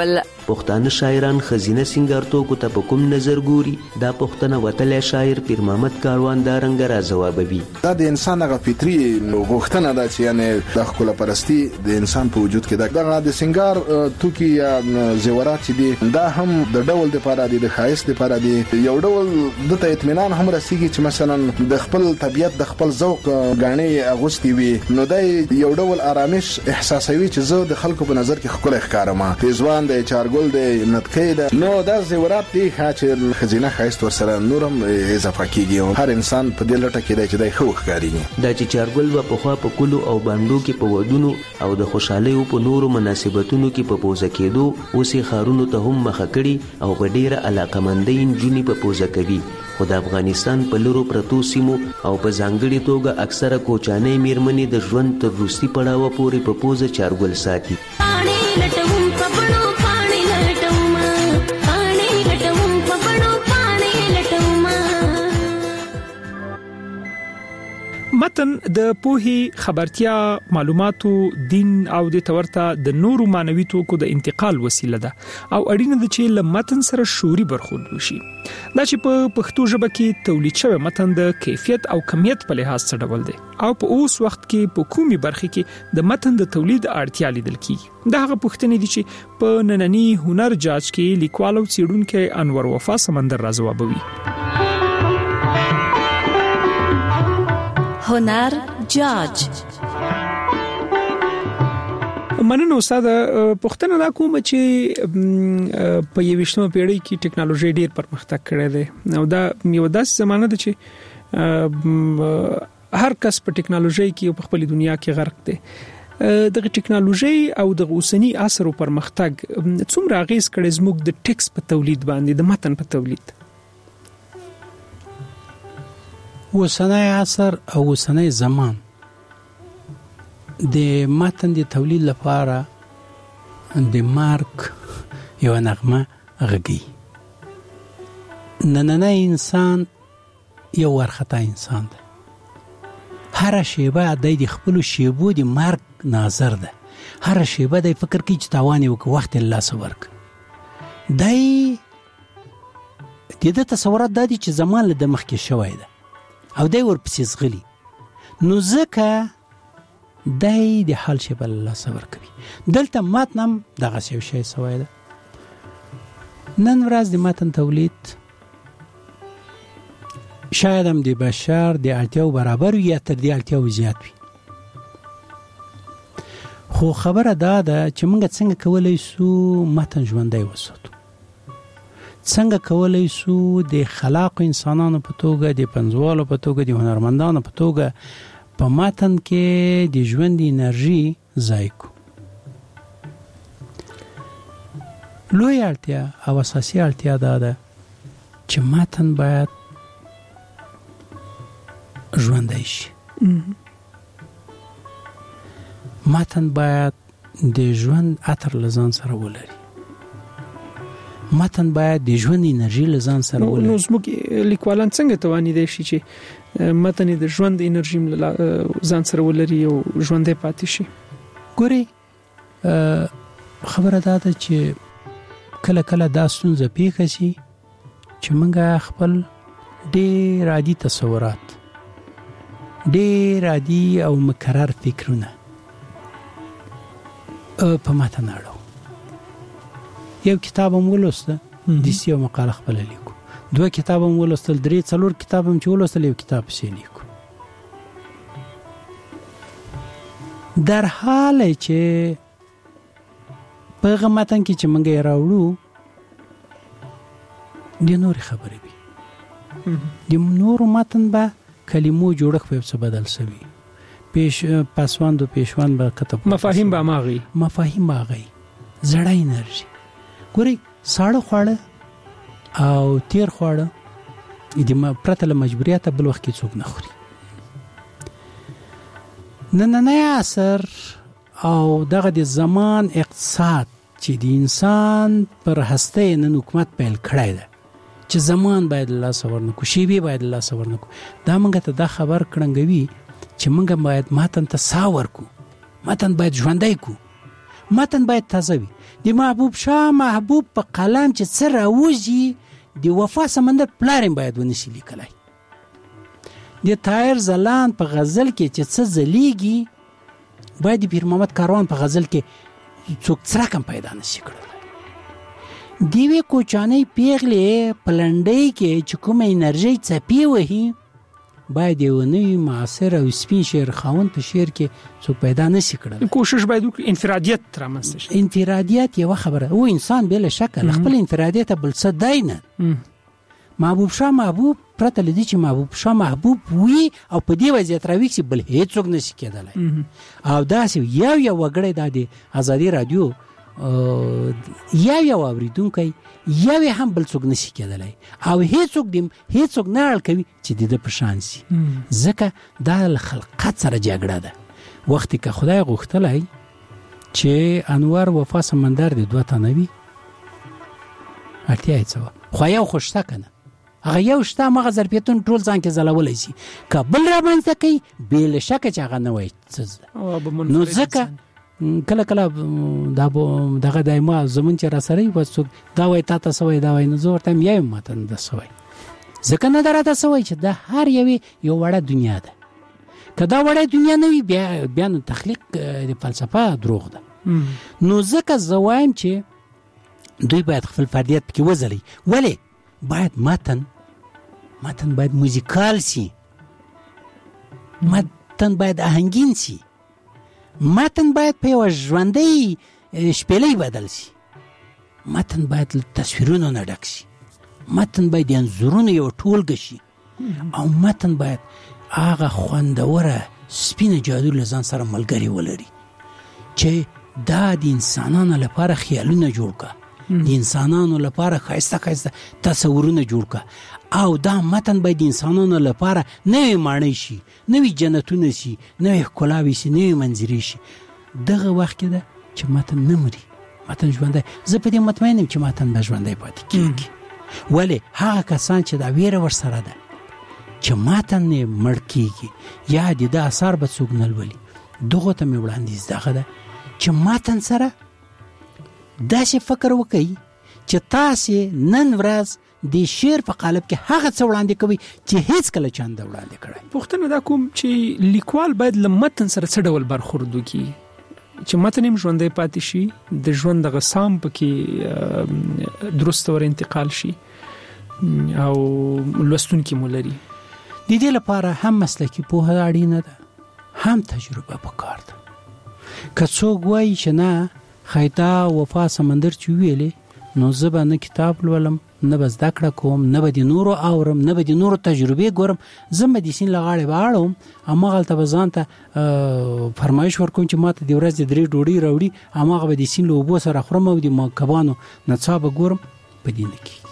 پښتانه شاعران خزینه سنگارتوکو ته په کوم نظر ګوري؟ دا پښتنه وتلی شاعر پیر محمد کاروان دا رنګ را ځوابوي. دا د انسان هغه فطري غوښتنه ده چې یعنی د ښکلا پرستی د انسان په وجود کې ده. دغه د سنگار توکي یا زیورات چې دي دا هم د ډول لپاره دي، د ښایست لپاره دي، یو ډول د اطمینان هم رسیږي چې مثلا د خپل طبیعت د خپل ذوق غاڼې اغوستي وي نو دا یو ډول آرامش احساسوي چې زه د خلکو په نظر کې ښکلی ښکارم. پیزوان دی، چارګل دی، نتکۍ ده، نو دا زیورات دي چې خزینه ښایست ورسره نورم اضافه کیږي. هر انسان په دې لټه کې دی چې دی ښه ښکاري. دا چې چارګل به پخوا په کلو او بانډو کې په ودونو او د خوشحالۍ په نورو مناسبتونو کې په پوزه کېدو، اوس یې ښارونو ته هم مخه کړي او په ډېره علاقمندۍ نجونې په پوزه کوي. خو د افغانستان په لرو پرتو سیمو او په ځانګړې توګه اکثره کوچانۍ میرمنې د ژوند تر وروستي پړاوه پورې په پوزه چارګل ساتي. متن د پوهي، خبرتیا، معلوماتو، دین او د تورته د نورو مانوي توکو د انتقال وسیله ده او اړینه ده چې له متن سره شعوري برخورد وشي. دا چې په پښتو ژبه کې تولید شوی متن د کیفیت او کمیت په لحاظ څه ډول دی او په اوس وخت کې په کومي برخه کې د متن د تولید اړتیا لیدل کیږي. دا هغه پوښتنې دي چې په نننی هنر جاج کې لیکوال او څېړونکو انور وفا سمندر را ځوابوي. هنر جاج. مننه استاد. پښتنه دا کوم چې په یوشتمه پیړۍ کې ټکنالوژي ډیر پرمختګ کړی دی او دا یو داسې زمانه ده چې هر کس په ټکنالوژي کې په خپل دنیا کې غرق دی. دغه ټکنالوژي او د اوسنی عصر پرمختګ څومره اغیز کړی زموږ د ټیکس په تولید باندې، د متن په تولید؟ اوسنی عصر او اوسنی زمان د متن د تولید لپاره د مارک یو نغمه غږی. نننی انسان یو ورخطا انسان ده. هر شیبه د خپل شیبو د مارک ناظر ده. هر شیبه د فکر کوي چې تاوان یو وخت الله سورک. دای د دې تصورات د دې چې زمان له مخکې شوی ده او دای ورپسې زغلی، نو ځکه دای د حال شي بل الله صبر کوي. دلته متن دغه شی سوی ده. نن ورځ د متن تولید شاید هم د بشر د اړتیاو برابر یا تر دې اړتیاو زیات وي. خو خبره دا ده چې موږ څنګه کولای شو متن ژوندی وساتو، څنګه کولای شو د خلاق انسانانو په توګه، د پنځوالو په توګه، د هنرمندانو په توګه په متن کې د ژوند انرژي ځای کو. لوی اړتیا او اساسي اړتیا دا ده چې متن باید ژوندی شي. متن باید د ژوند عطر لزان سره ولري. متن باید د ژوند انرژي لزان سره ولري. نو زموږ لیکوالان څنګه تواني دي شي چې متن د ژوند انرژي ځان سره ولري او ژوندې پاتې شي؟ ګوري خبره ده چې کله کله دا ستونزه پیښه شي چې موږ خپل ډېر عادي تصورات، ډېر عادي او مکرر فکرونه په متن اړو. یو کتاب هم ولوسته، دیسی یو مقاله خپل لیکو، دوه کتاب هم ولوستل، درې څلور کتاب هم چې ولوستل، یو کتاب پسې لیکو. در حال چې په هغه متن کې چې موږ یې راوړو د نورې خبرې وي. د نورو متن به کلمو جوړښت په څه بدل شوی، پیش پسوند و پیشوند به کتاب، مفاهیم به ماغي مفاهیم باغی زړه انرژي. ګوري ساړه خواړه او تیر خواړه د پرته له مجبوریت بل وخت کې څوک نه خوري. نننی عصر او دغه د زمان اقتصاد چې د انسان پر هسته نن حکومت پیل کړی ده چې زمان باید الله صبر نکو، شیبه باید الله صبر نکو، دا موږ ته دا خبر کړنګوي چې موږ باید متن ته سا ورکو، متن باید ژوندی کو. متن باید تازه وي. د محبوب شاه محبوب په قلم چې څه راوځي د وفا سمندر پلارم باید ونشي لیکلای. د طاهر زلان په غزل کې چې څه زلیږي باید د پیر محمد کاروان په غزل کې څوک څرک هم پیدا نشي کړلی. دیوی کوچانۍ پیغلې په لنډۍ کې چې کومه انرژي څپې وهي باید یو نوی معاصر او سپین شعر خاوند په شعر کې څوک پیدا نشي کړلی. کوشش باید وکړي انفرادیت رامنځته شي. انفرادیت یو خبره او انسان بل شک خپل انفرادیت بل څه دی نه. محبوب شاه محبوب پرته لدی چې محبوب شاه محبوب وي او په دې وضعیت راوي چې بل هیڅوک نشي کېدلی. او داسې یو یو وګړی د آزادي رادیو یو یو اوریدونکی یو هم بل څوک نشي کېدلی او هیڅوک دیم هیڅوک نه اړ کوي چې د په شان سي. ځکه دا خلقت سره جګړه ده. وختي که خدای غوښتلی چې انوار وفا سمندر د دوه تنوي اړتیا یې څه وه خو یو خو شته که نه هغه یو شته همغه ظرفیتونه ټول ځان کې ځلولی شي. که بل رامنځته کوي بې له شکه چې هغه نه وایي څه ده. نو ځکه کله کله دا دغه دایما زمون چې را سره وي څوک دا وایي تا ته څه وایي دا وایي نو زه ورته یم یا یم ما ته نه ده څه وایي. ځکه نه ده راته څه وایي چې دا هر یوې یو وړه دنیا ده. که دا وړه دنیا نه وي بیا بیا نو تخلیق د فلسفه دروغ ده. نو ځکه زه وایم چې دوی باید خپل فردیت پکې وځلي. ولې باید متن متن باید موزیکال سی، متن باید آهنگین سی، متن باید په یو ژوندۍ شپېلۍ بدل سی، متن باید تصویرونو نه ډک سی، متن باید انځورونو یو ټولګه شي، او متن باید هغه خوندوره سپینه جادو له ځان سره ملګري ولري چې دا د انسانانو لپاره خیالونه جوړ کا، د انسانانو لپاره ښایسته ښایسته تصورونه جوړ کا، او دا متن باید د انسانانو لپاره نوې ماڼۍ شي، نوې جنتونه شي، نوې ښکلاوې شي، نوې منظرې شي. دغه وخت کې ده چې متن نه مري، متن ژوندی. زه په دې مطمئن یم چې متن به ژوندی پاتې کېږي. ولې هغه کسان چې دا ویره ورسره ده چې متن یې مړ کېږي یا د ده اثار به څوک نه لولي، دغو ته مې وړاندیز دغه ده چې متن سره داسې فکر وکړئ چې تاسې نن ورځ د شعر په قالب کې هغه څه وړاندې کوي چې هیڅ کله چا نه وړاندې کړی. پوښتنه دا کوم چې لیکوال باید له متن سره څه ډول برخورد وکړي چې متن یې ژوندی پاتې شي، د ژوند دغه سام پکې درست ور انتقال شي او لوستونکي مو لري. د دې لپاره هم مسلکي پوهه اړینه ده، هم تجربه پکار ده. که څوک وایي چې نه خیتا وفا سمندر چې ویلې نو زه به نه کتاب لولم، نه به زده کړه کوم، نه به د نورو اورم، نه به د نورو تجربې ګورم، زه به د سیند له غاړې به اړوم، هماغلته به ځان ته فرمایش ورکوم چې ما ته د ورځې درې ډوډۍ راوړي، هماغه به د سیند له اوبو سره خورم او د کبانو نڅا به ګورم. په دې نه کېږي.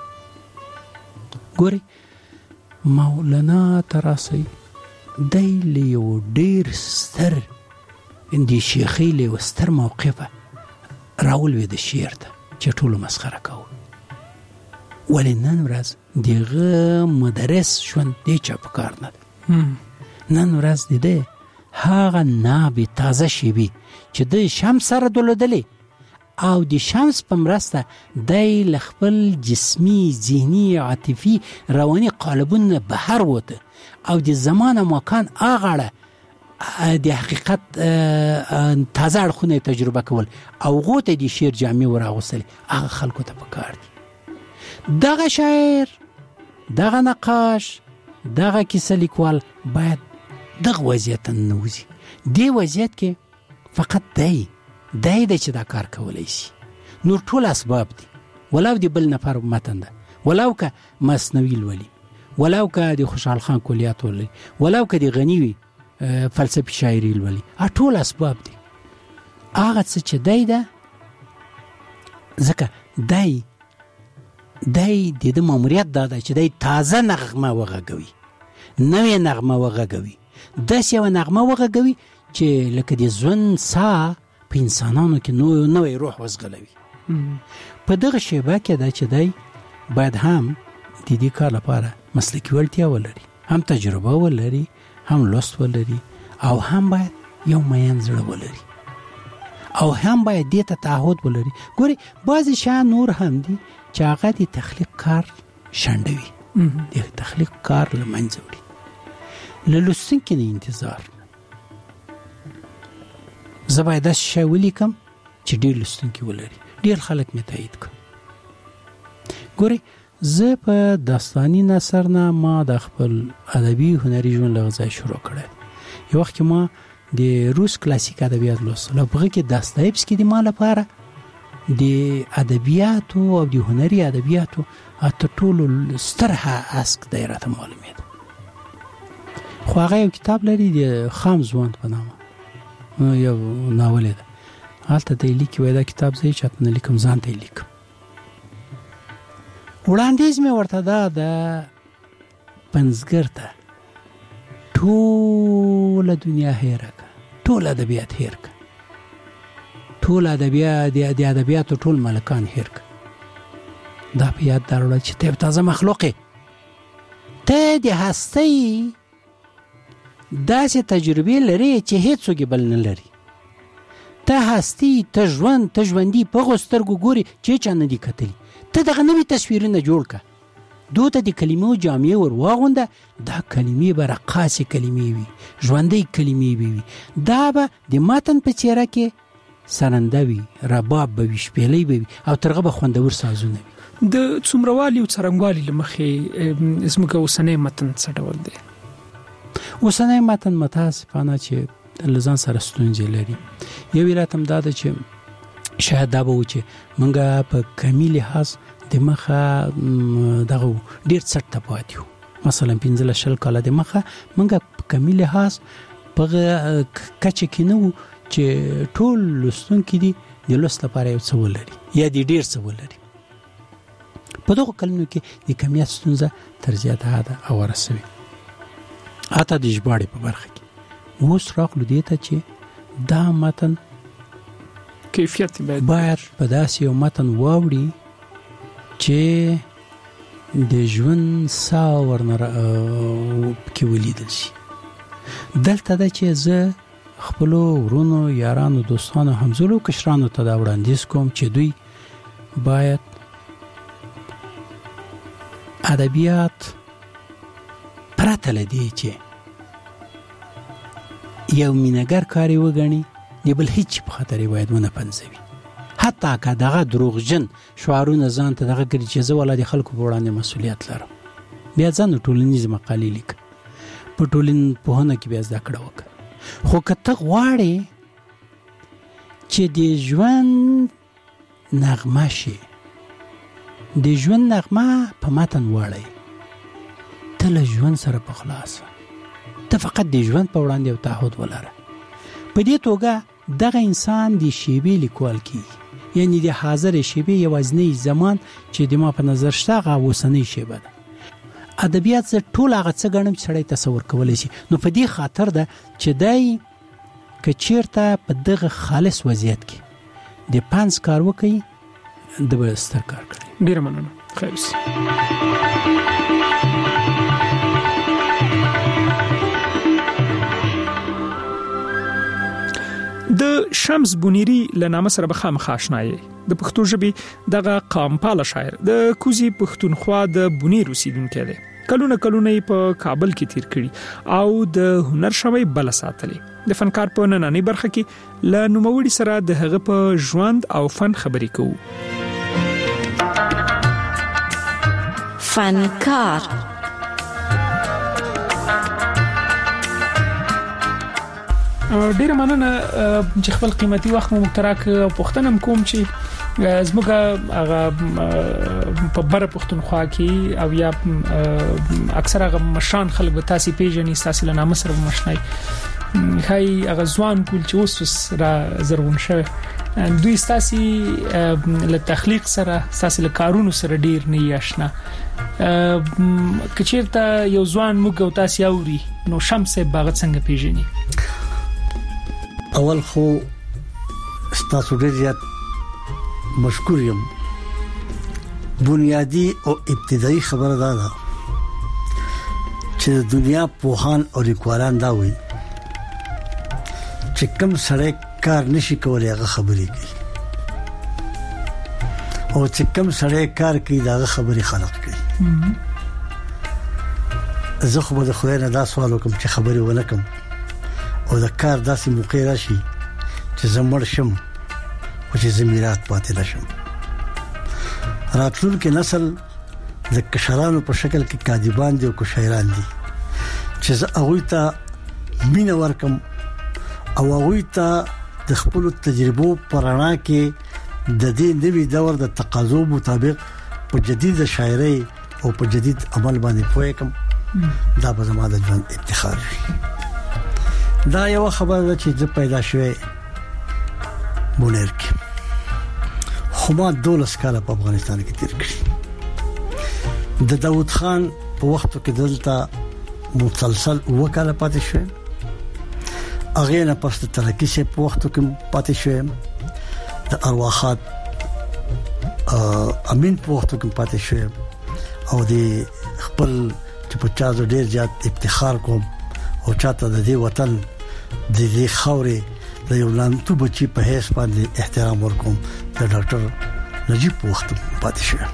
ګورئ مولانا تراسي دی له یو ډېر ستر د شیخۍ له یو ستر موقفه راولوېده شعر ته چې ټولو مسخره کوو. ولې نن ورځ دغه مدرس ژوند دی چا په کار نه ده. نن ورځ د ده هغه نابې تازه شوي چې د شمس سره درلودلې او د شمس په مرسته دی له خپل جسمي، ذهني، عاطفي، رواني قالبونه بهر وته او د زمان او مکان هغه د حقیقت تازه اړخونه تجربه کول او هغو ته د شعر جامې وراغوستلې، هغه خلکو ته پکار دي. دغه شاعر، دغه نقاش، دغه کیسه لیکوال باید دغه وضعیت نه وځي. دې وضعیت کې فقط دی دی دی چې دا کار کولی شي. نور ټول اسباب دي، ولو د بل نفر متن ده، ولو که مثنوي لولي، ولو که د خوشحال خان کلیات ولولي، ولو که د غني وي فلسفي شاعري لولي، ټول اسباب دي. هغه څه چې دی ده ځکه دی دی د ده ماموریت دا ده چې دی تازه نغمه وغږوي، نوې نغمه وغږوي، داسې یوه نغمه وغږوي چې لکه د ژوند ساه په انسانانو کې نوی روح وزغلوي. په دغه شیبه کې ده چې دی باید هم د دې کار لپاره مسلکي وړتیا ولري، هم تجربه ولري، هم لوست ولري، او هم باید یو مین زړه ولري. او هم باید دې ته تعهد ولري. ګوري بعضی شیان نور هم دي چې هغه د تخلیق کار شنډوي، د تخلیق کار لمنځه وړي. له لوستونکي نه انتظار زه باید داسې شی ولیکم چې ډېر لوستونکي ولري، ډېر خلک مې تایید کړي. ګوري زه په داستاني نثر نه ما د خپل ادبي هنري ژوند له ځای شروع کړی. یو وخت ما د روس کلاسیک ادبیات لوستل او هغه کې داستایفسکي د ما لپاره د ادبیاتو او د هنري ادبیاتو تر ټولو ستره اسک دی راته معلومېده. خو هغه یو کتاب لري د خام ځوان په نامه، یو ناول ده، هلته ته یې لیکي وایي دا کتاب زه یې چاته نه لیکم، ځان ته یې لیکم. وړاندیز مې ورته دا د پنځګر ته ټوله دنیا هیره کړه، ټول ادبیات هیر کړه، ټول ادبیات د ادبیاتو ټول ملکان هیر کړه. دا په یاد دراوړه چې ته تازه مخلوق یې، ته د هستۍ داسې تجربې لري چې هیڅوک بل نه لري. ته هستی، ته ژوند، ته ژوندي په هغو سترګو ګوري چې چا نه دي کتلي. ته دغه نوي تصویرونه جوړ کړه، دو ته د کلمو جامې ور واغونده، دا کلمې به رقاصې کلمې وي، ژوندۍ کلمې به وي. دا به د متن په څیره کې سرنده وي، رباب به وي، شپېلۍ به وي او تر هغه به خوندور سازونه وي. د څومروالي او څرنګوالي له مخې زموږ اوسنی متن څه ډول دی؟ اوسنی متن متاسفانه چې له ځان سره ستونزې لري. یو علت هم دا ده چې شاید دا به و چې موږ په کمي لحاظ د مخه دغه ډېر څټ ته پاتې وو. مثلا پنځلس شل کاله د مخه موږ په کمي لحاظ په کچه کې نه وو چې ټول لوستونکي دي د لوست لپاره یو څه ولري یا د ډېر څه ولري. په دغو کلونو کې د کمیت ستونزه تر زیاته ده او ورسوي، حتی د ژباړې په برخه کې. اوس راغلو دې ته چې دا متن کیفیت باید باید په داسې یو متن واوړي چې د ژوند ساه ورنه پکې ولیدل شي. دلته ده چې زه خپلو ورونو، یارانو، دوستانو، همزولو، کشرانو ته دا وړاندیز کوم چې دوی باید ادبیات پرته له دې چې یو مینهګر کاری وګڼي د بل هیڅ په خاطر یې باید ونه پنځوي. حتی که دغه دروغجن شعارونه ځان ته دغه کړي چې زه والا د خلکو په وړاندې مسؤلیت لرم، بیا ځان ټولنیزې مقالې لیکه، په ټولنپوهنه کې بیا زده کړه وکړه. خو که ته غواړې چې د ژوند نغمه شي، د ژوند نغمه په متن واړی، ته له ژوند سره په خلاصه، ته فقط د ژوند په وړاندې یو تعهد ولره. په دې توګه دغه انسان د شیبې لیکوال کیږي، یعنی د حاضر شیبې یوازینی زمان چې د ما په نظر شته هغه اوسنۍ شیبه ده. ادبیات زه ټول هغه څه ګڼم چې سړی تصور کولی شي. نو په دې خاطر ده چې دی که چیرته په دغه خالص وضعیت کې د پنځ کار وکړي، د به ستر کار کوي. ډېره مننه. خیر اوسې. د شمس بونیری له نامه سره به خامخا آشنا یې. د پښتو ژبې دغه قامپاله شاعر د کوزي پښتونخوا د بونیر اوسیدونکی دی. کلونه کلونه یې په کابل کې تیر کړي او د هنر شوی بل ساتلې. د فنکار په نننۍ برخه کې له نوموړي سره د هغه په ژوند او فن خبرې کوو. فنکار ډیره مننه چې خپل قیمتي وخت مو متراک او پښتنم کوم چې زموږ هغه په بره پښتونخوا کې او یا اکثر هغه مشان خلک به تاسو پیژنې تاسو له نامه سره مشنای هاي هغه ځوان کول چې اوس را زرون شوی دوی تاسو له تخلیق سره تاسو له کارونو سره ډیر نه آشنا. کچیرته یو ځوان موږ او تاسو اوري نو شمس باغ څنګه پیژنې؟ اول خو ستاسو ډیر زیات مشکور یم. بنیادی او ابتدایي خبره ده ده چې دنیا پوهان او لیکوالان دا وایي چې کوم سړی کار نشي کولای هغه خبرې کوي او چې کوم سړی کار کوي دا خبرې خلق کوي. زه خو به د خدای نه دا سوال وکم چې خبرې ونه کوم او د کار داسې موقع راشي چې زه مړ شم او چې زمیرات پاتې نشم. راتلونکي نسل د کشرانو په شکل کې کاذبان دي او کو شاعران دي چې زه هغه ته مینه ورکم او هغه ته د خپل تجربو پرانا کې د دې نوي دور د تقاضو مطابق په جدید شاعري او په جدید عمل باندې پوهیږم. دا به زما د ژوند افتخار وي. دا یو خبره ده چې زه پیدا شوې بونیر کې خو ما دولس کاله په افغانستان کې تیر کړی. د داوود خان په وخت کې دلته مسلسل وکاله پاتې شوم. اغه نه پس د ترقی سه په وخت کې پاتې شوم. د ارواحات امین په وخت کې پاتې شوم او د خپل چې په چا ډېر زیات افتخار کوم او چاته د دې وطن د دې خاورې د یو لانتو بچي په هیڅ باندې احترام ورکوم. د ډاکټر نجیب په وخت پاتې شوم.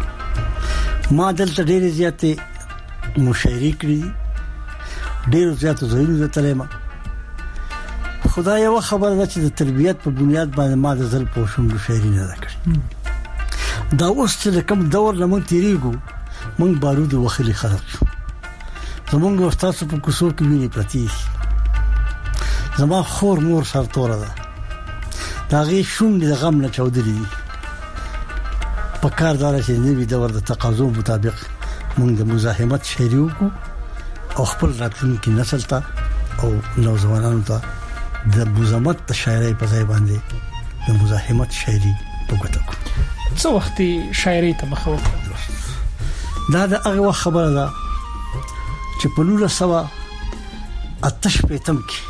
ما دلته ډېر زیات مشاعرې کړې ډېر زیات زوینو د تلما. خدای یو خبره ده چې د تربيت په بنیاد باندې ما د ځل پوښوم د شاعري نه کړې. دا اوس چې کوم دور لمن تیریږو مونږ بارود وخلي خلق شو. زمونږ استاد په کوڅو کې ویني پرتی. زما خور مور سر توره ده. دا غي شوم د غم نه چودري دي. په کار دار چې نوی دور د تقاضو مطابق مونږ د مزاحمت شاعري وکړو او خپل راتلونکي نسل ته او نوځوانانو ته د مزاحمت شاعري په ځای باندې د مزاحمت شاعري وکړو. څو وخت شاعري ته مخه وکړه؟ دا د هغه خبره ده چې په نور سوا اتش پېتم کې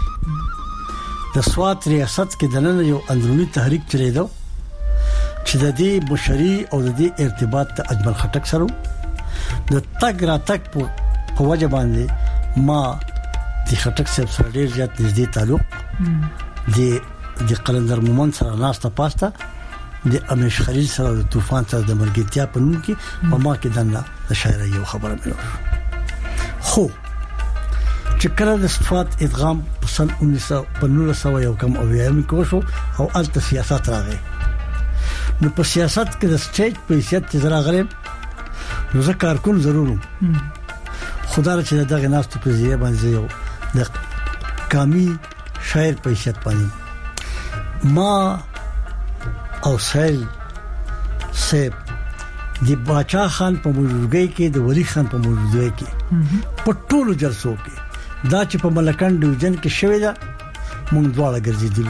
د سوات ریاست کې دنه یو اندرونی تحریک چلیدو چې د دې بشري او د دې ارتباط ته اجمل خټک سره د تګ را تک په وجه باندې ما د خټک سره ډېر زیات نږدې تعلق د د قلندر مومن سره ناسته پاسته د امیش خلیل سره د طوفان سره د مرګتیا په نوم کې په ما کې دنه د شاعري یو خبره مې خو چې کله د صفات ادغام په سن نولس سوه یو کم او یم کې وشو او الته سیاست راغی. نو په سیاست کې د سټیج په حیثیت چې راغلم نو زه کارکون ضرورم. خدای چې دغه ناست په ځای باندې یو د کامی شاعر په حیثیت باندې ما او سهیل سیب د باچا خان په موجودګۍ کې د ولی خان په موجودګۍ کې په ټولو جلسو کې دا چې په ملکان ډیوژن کې شوې ده مونږ دواړه ګرځېدل.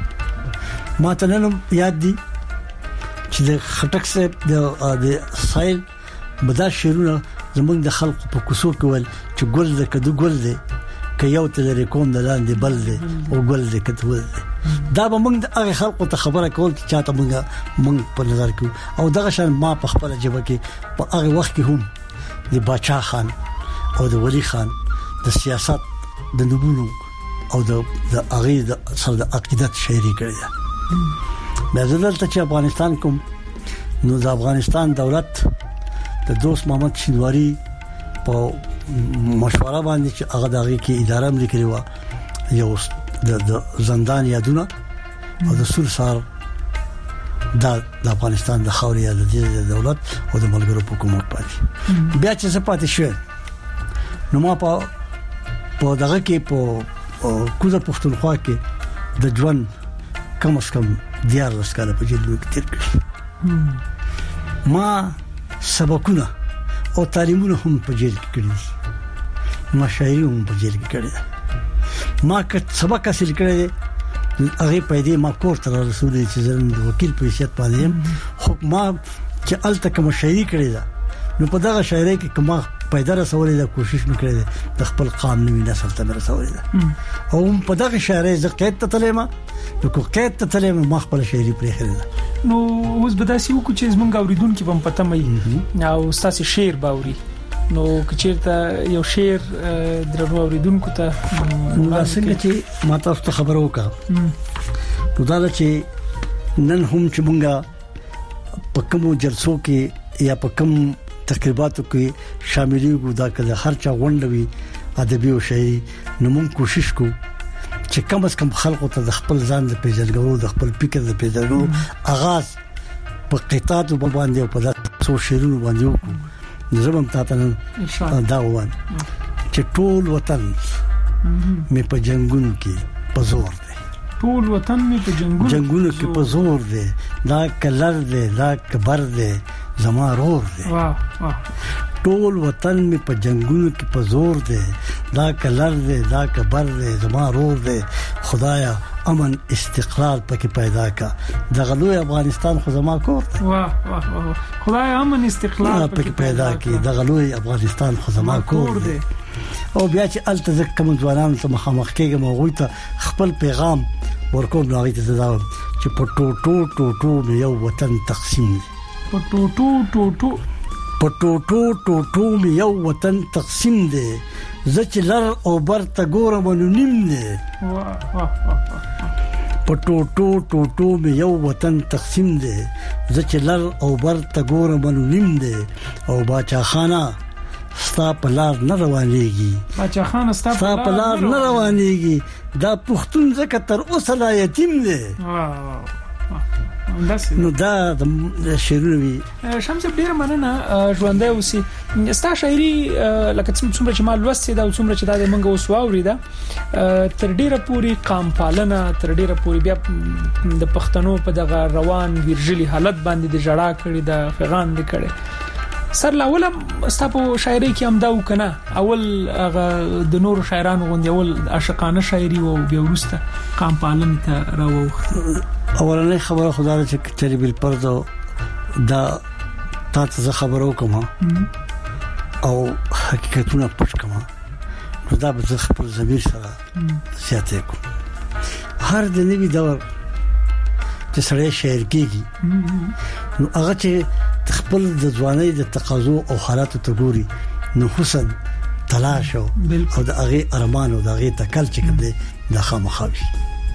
ما ته نن یاد دي چې د خټک صاحب د سایل بدا شیرونه زمونږ د خلکو په کوڅو کې ول چې ګل د کدو ګل دی که یو ته لري کوم د لاندې بل دی او ګل د کدو ول دی. دا به موږ د هغه خلکو ته خبره کول چې چاته موږ موږ په نظر کې او دغه شان ما په خپل جبه کې په هغه وخت کې هم د باچا خان او د ولی خان د سیاست د نبونو او د هغه د سره د عقیدت شاعري کړی ده. مې دلته چې افغانستان کوم نو د افغانستان دولت د دوست محمد شینواری په مشوره باندې چې هغه دغه کې اداره ملي کړی و یو د زندان یادونه او د سولسار د افغانستان د خاورې د دولت او د ملګرو حکومت پاتې بیا چې پاتې شو نو ما په په دغه کې په کوزه پښتونخوا کې د ژوند کم اس کم دیار لسکاله په جیل کې تیر کړی. ما سبقونه او تعلیمونه هم په جیل کې کړی. ما شاعري هم په جیل کې کړی. ما که سبق حاصل کړی هغه پیدا ما کور تر رسولې چې زرم د وکیل په حیثیت باندې خو ما چې الته کوم شاعري کړی دا نو په دغه شاعري کې کومه پیدا رسولې دا کوشش وکړې د خپل قام نوې نسل ته رسولې ده او په دغه شاعري ز قید ته تلما نو کو قید ته تلما ما خپل شاعري پرې خره نو اوس به داسې وکړو چې زمونږ اوریدونکو په پته مې او تاسو شعر باوري نو کچیرته یو شعر درنو اوریدونکو ته نو څنګه چې ما تاسو ته خبرو کا نو دا چې نن هم چې مونږه په کوم جلسو کې یا په کوم تقریباتو کې شاملېږو دا کله هر چا غونډوي ادبي او شاعري نو مونږ کوشش کوو چې کم از کم خلکو ته د خپل ځان د پیژندګلو د خپل فکر د پیژندګلو آغاز په قطعاتو باندې او په تاسو شعرونو باندې وکړو زموږ تاسو دا وان چې ټول وطن مې په جنگونو کې په زور دی ټول وطن مې په جنگونو جنگونو کې په زور دی دا کلر دی دا کبر دی زما رور دی واه واه ټول وطن می په جنگونو کې په زور دی دا کلر دی دا کبر دی زما رور دی خدایا امن استقرار پکې پیدا کا د غلوی افغانستان خو زما کور دی واه واه واه خدایا امن استقرار پکې پیدا کی د غلوی افغانستان خو زما کور دی او بیا چې الته کوم ځوانان ته مخامخ کېږم او ته خپل پیغام ورکوم نو هغه ته دا چې په ټو ټو ټو ټو یو وطن تقسیم په ټو ټو ټو ټو په ټوټو ټوټو می یو وطن تقسیم دی زچ لر او بر ته ګورم نو نیم دی په ټوټو ټوټو می یو وطن تقسیم دی زچ لر او بر ته ګورم نو نیم دی او باچا خانه ستا په لار نه روانېږي باچا خانه ستا په لار نه روانېږي دا پښتون زکه تر اوسه لا یتیم دی نو دا د شعرونو شمس ډیر مننه ژوندۍ اوسي ستا شاعري لکه څومره چې ما لوستې دا څومره چې دا د منګه وسواوري دا تر ډیره پوری قام پالنه تر ډیره پوری بیا د پښتنو په دغه روان ویرجلی حالت باندې د جړه کړي د فغان د کړي سر لاول ستا په شاعري کې هم دا وکنه اول هغه د نور شاعرانو غوندي اول عاشقانه شاعري او بیا ورسته قام پالنه ته راوخته اولنې خبره خدای چې چری بل پردو دا تاسو خبرو کوم او حقیقتونه پټ کوم نو دا به خپل ضمیر سره سیاته کوم هر د نوی دور چې سړی شاعر کېږي نو هغه چې خپل د ځوانۍ د تقاضو او حالاتو ته ګوري نو حسن تلاش او د هغه ارمان او د هغه تکل چې کوم دی د خامخاوي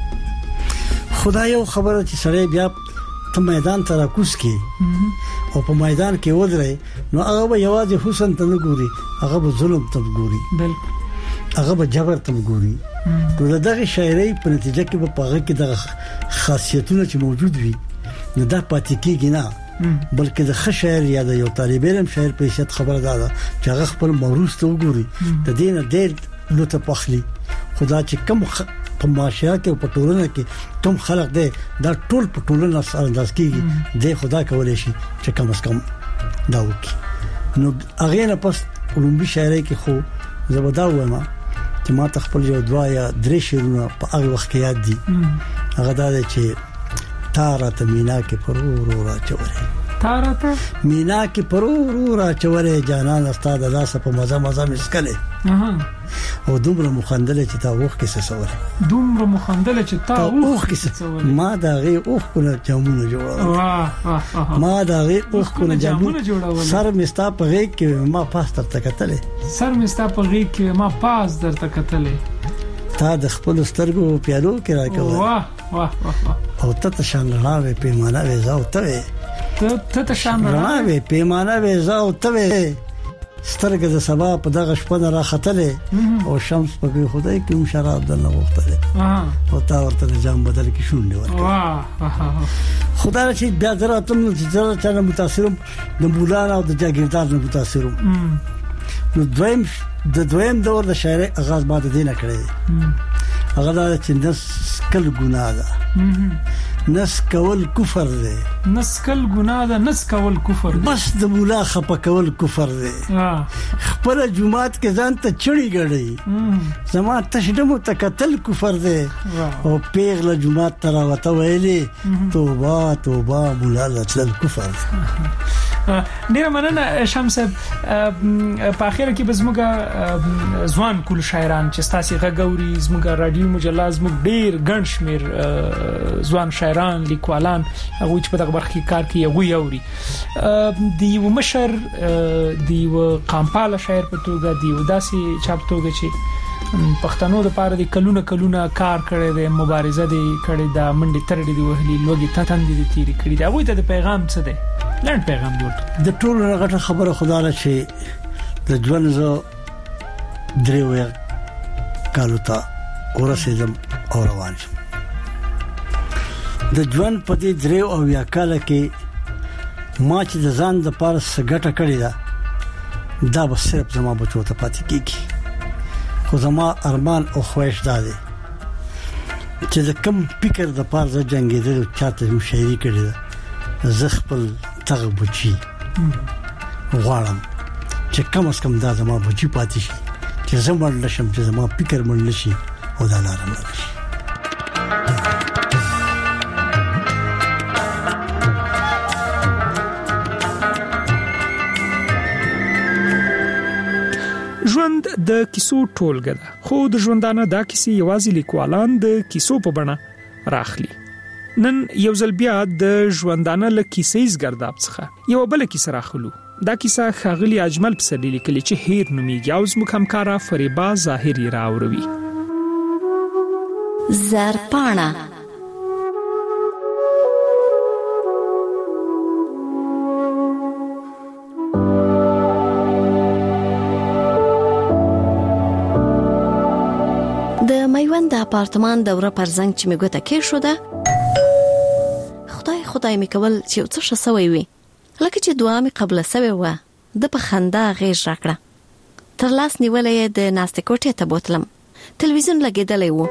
خدای یو خبره چې سړی بیا ته میدان ته راکوس کی او په میدان کې ودرې نو هغه به یوازې حسن ته نه ګوري هغه به ظلم ته ګوري بالکل هغه به جبر ته ګوري نو دغه شاعري په نتیجه کې به پاغه کې دغه خاصیتونه چې موجود وي نو دا پاتې کېږي نه بلکې د ښه شاعر یا د یو طالب علم شاعر په حیثیت خبره ده چې هغه خپل موروث ته وګوري د دې نه ډېر لوته پخلی خدا چې کم په معاشره کې او په ټولنه کې کوم خلق دی دا ټول په ټولنه سره انداز کیږي د خدا کولای شي چې کم از کم دا وکړي نو هغه نه پس علومي شاعري کې خو زبدا وایم چې ما خپل یو دوا یا درې شعرونه په هغه وخت کې یاد دي هغه دا چې تارته مینا کې پرور را چورې تارته مینا کې پرور را چورې جانان استاد لاس په مزه مزه مسکله او دومره مخندله چې تا وښ کې سسول دومره مخندله چې تا وښ کې سسول ما دا غي اوخ کنه جامونه جوړول واه ما دا غي اوخ کنه جامونه جوړول سر مستا په غي کې ما پاس تر تکتلې سر مستا په غي کې ما پاس در تکتلې تا د خپل سترګو پیالو کې راکوي واه واه او ته شان راوي پیمانه وځاو ته ته ته شان راوي پیمانه وځاو ته سترګه د سبا په دغه شپه را ختلې او شمس په خدای کې مشراب دنه وختلې او تا ورته جام بدل کې شونډه ورکړه خدای چې بیا دراتم چې څنګه متاثرم د مولانا او د جاګیردار نه متاثرم نو دویم د دویم دور د شاعري آغاز بعد دینه کړی هغه دا چې نس کل ګناه ده نس کول کفر دی نس کول ګناه ده نس کول کفر دی بس د مولا خپ کول کفر دی خپل جمعات کې ځان ته چړي غړي زما تشدمو تکتل کفر دی او پیغله جمعات تراوته ویلي توبه توبه مولا لتل کفر ډیره مننه شمس په اخر کې بزموږه ځوان کول شاعران چې ستاسو غږوري زموږه رادیو مجله زموږ ډیر ګڼ شمیر ځوان شاعران لیکوالان هغه چې په دغه برخه کې کار کوي هغه یوري دی و مشر دی و قامپاله شاعر په توګه دی و داسي چاپ توګه چې پښتنو د پاره د کلونه کلونه کار کړي د مبارزه دی کړي د منډي ترډي دی وهلي لوګي تتندې دي تیری کړي دا وایي ته د پیغام څه دی لړ پیغام ورته د ټول غټه خبره خدا له چې د ژوند زو دریو کالو ته ورسېدم او روان شم د ژوند په دې دریو او یا کال کې ما چې د ځان د پاره سګټه کړی دا دا به صرف زما بچو ته پاتې کیږي خو زما ارمان او خواهش دادي چې د کم فکر د پاره ز جنگیدل چاته هم شاعري کړی زه خپل تغ بچي غواړم چې کم اس کم دا زما بچي پاتې شي چې زما لشم چې زما فکر مړ نشي او دا لارم نشي ژوند د کیسو ټولګه ده خو د ژوندانه دا کیسې یوازې لیکوالان د کیسو په بڼه راخلي نن یو ځل بیا د ژوندانه له کیسې زګرداب څخه یو بل کیسه راخلو دا کیسه خاغلی اجمل پسرلی لیکلي چې هیر نومیږي او زموږ همکارا فریبا ظاهری راوروي زرپاڼه د میوند د اپارتمان دوره پر زنګ چې میګوته کې شو ده خدای خدای میکول چې څه شسوي وي لکه چې دعا می قبل سوي و د په خندا غیر راکړه تر لاس نیولې د ناستې کوټې ته بوتلم تلویزیون لګیدلې و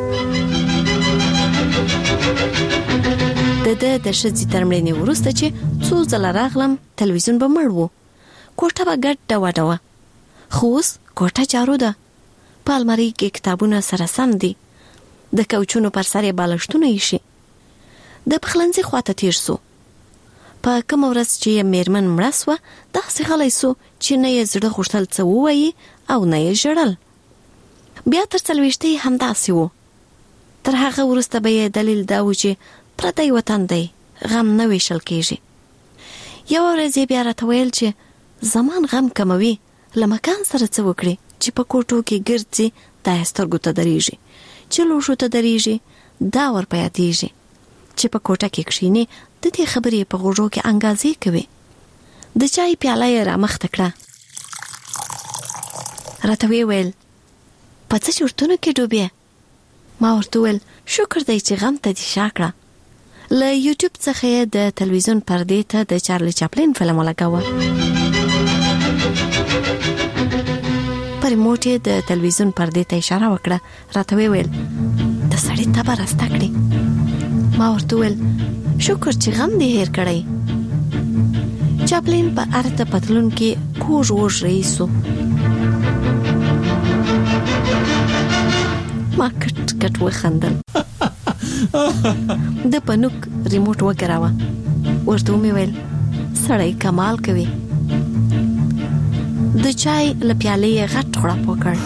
د د د شذې ترمنې ورسته چې څو ځله راغلم تلویزیون به مړ وو کوټه به ګډ ډوا ډوا خوس کوټه جارو ده پالمری کې کتابونه سره سم دي د کوچونو پر سر بالښتونه یې شي د پخلنځي خواته تیر سو په کوم ورځ چې میرمن مړه سو داسې غلی سو چې نه یې زړه غوښتل څه ووایي او نه یې ژړل بیا تر څلوېښتې همداسې و تر هغه وروسته به یې دلیل دا و چې پردی وطن دی غم نه ویشل کېږي یو ورځ یې بیا راته ویل چې زمان غم کموي له مکان سره څه وکړي چې په کوټو کې ګرځي دا یې سترګو ته درېږي چې لوښو ته درېږي دا ور په یادېږي چې په کوټه کې کښیني د دې خبرې په غوږو کې انګازې کوي د چای پیاله یې رامخته کړه راته ویل په څه چورتونو کې ډوبې ما ورته ویل شکر دی چې غم ته دې شا کړه له یوټیوب څخه یې د تلویزیون پردې ته د چارلی چاپلین فلم ولګاوه پر موټي د تلویزیون پردې ته اشاره وکړه راته ویل د سړی تبه راسته کړې ما ورته ویل شکر چې غم دې هیر کړی چاپلین په ارته پتلون کې کوژ وژ رئیسو ما کټ کټ وخندل د پنوک ریموټ وګراوه ورته مې ویل سړی کمال کوي د چای له پیالې غټ غړپ وکړ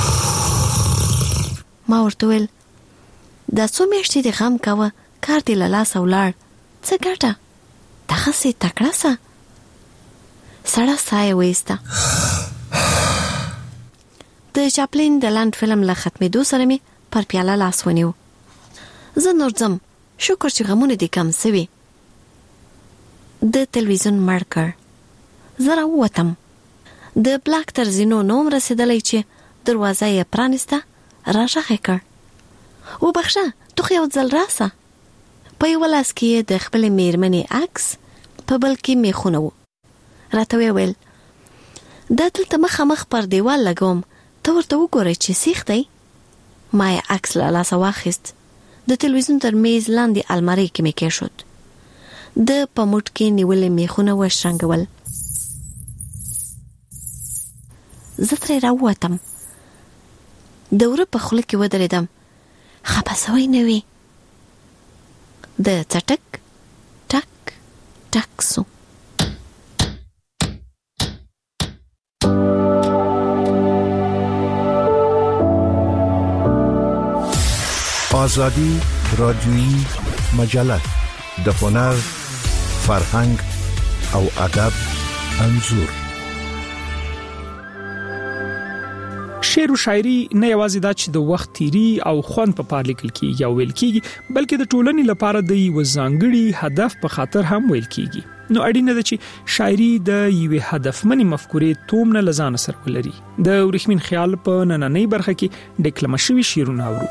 ما ورته ویل دا څو میاشتې د غم کاوه کار دې له لاسه ولاړ څه ګټه دغسې تکړه سه سړه ساه یې وایسته د چاپلین د لاند فلم له ختمېدو سره مې پر پیاله لاس ونیو زه نور ځم شکر چې غمونه دې کم سوي د تلویزیون مړ کړ زه راووتم د بلاک تر زینو نوم رسېدلی چې دروازه یې پرانیسته راغږ یې کړ وبخښه تو خو یو ځل راسه په یو لاس کې یې د خپلې میرمنې عکس په بل کې میخونه و راته ویل دا دلته مخامخ پر دیوال لګوم ته ورته وګورئ چې سیخ دی ما یې عکس له لاسه واخیست د تلویزیون تر میز لاندې المارۍ کې مې کېښود د په موټ کې نیولې میخونه وشرنګول زه ترې راووتم د وره په خوله کې ودرېدم خپه سوی نه وي د څټک ټک ټک سو آزادی رادیویی مجله د هنر، فرهنګ او ادب انځور. شعر او شاعري نه یوازې دا چې د وخت تیری او خوند په پار لیکل کیږي او ویل کیږي، بلکې د ټولنې لپاره د یو ځانګړي هدف په خاطر هم ویل کیږي. نو اړینه ده چې شاعري د یو هدفمنې مفکورې تومنه لزان سره ولري. د ورښمین خیال په نننۍ برخه کې ډیکلمه شوی شعرونه اورو.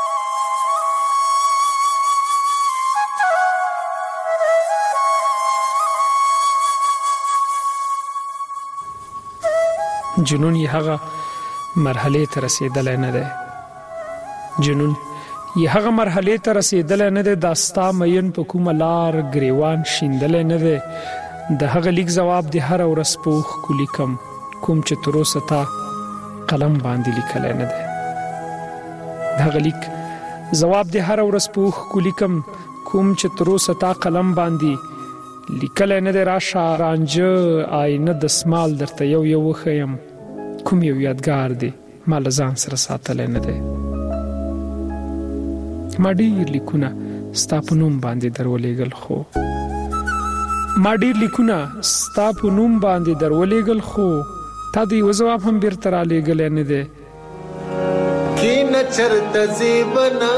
جنون یې هغه مرحله ته رسیدلای نه ده. جنون یې هغه مرحله ته رسیدلای نه ده. داستا مین په کوم لار گریوان شیندلای نه ده. د هغه لیک جواب د هر ورځ پوخ کولیکم کوم چې تر اوسه تا قلم باندې لیکلای نه ده. د هغه لیک جواب د هر ورځ پوخ کولیکم کوم چې تر اوسه تا قلم باندې لیکلای نه ده. راشه رانجه آینه د سمال درته یو یو وخیم کوم یو یادګار دی مال ځان سره ساتل نه ده. ما ډیر لیکونه ستا په نوم باندې درولېګل خو ما ډیر لیکونه ستا په نوم باندې درولېګل خو تا دې وځواب هم بیرته را لېګل نه ده. کین چرته زیبنا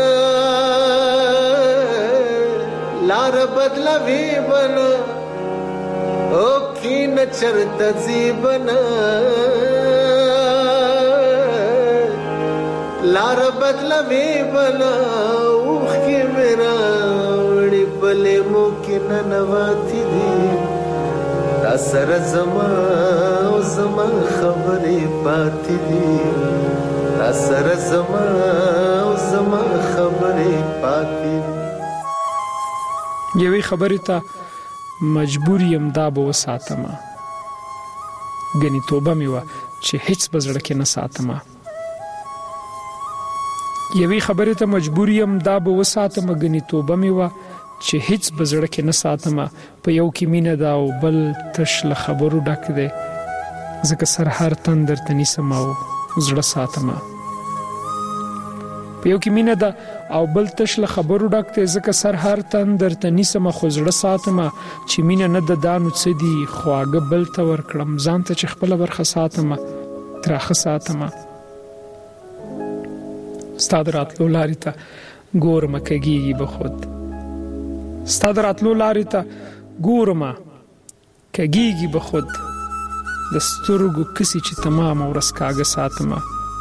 لار بدلوي بنا او کین چرته زیبنا لار بدلوي بنا اوخ کی میرا وړي بلې مو کې ننواتی دي را سره زما او زما خبرې پاتې دي را سره زما او زما خبرې پاتې دي. یوې خبرې ته مجبور یم دا به وساتمه ګنې توبه مې وه چې هیڅ به زړه کې نه ساتمه. یوې خبرې ته مجبور یم دا به وساتمه ګنې توبه مې وه چې هیڅ به زړه کې نه ساتمه. په یو کې مینه ده او بل تش له خبرو ډک دی ځکه سر هر تن درته نیسم او زړه ساتمه. په یو کې مینه ده او بل تش له خبرو ډک دی ځکه سر هر تن درته نیسم خو زړه ساتمه. چې مینه نه ده دا نو څه دي خواږه بل ته ورکړم ځان ته چې خپله برخه ساتمه تراخه ساتمه. ستا د راتلو لارې ته ګورمه کږېږي به خود ستا د راتلو لارې ته ګورمه کږېږي به خود د سترګو کسي چې تمامه ورځ کاږه ساتمه.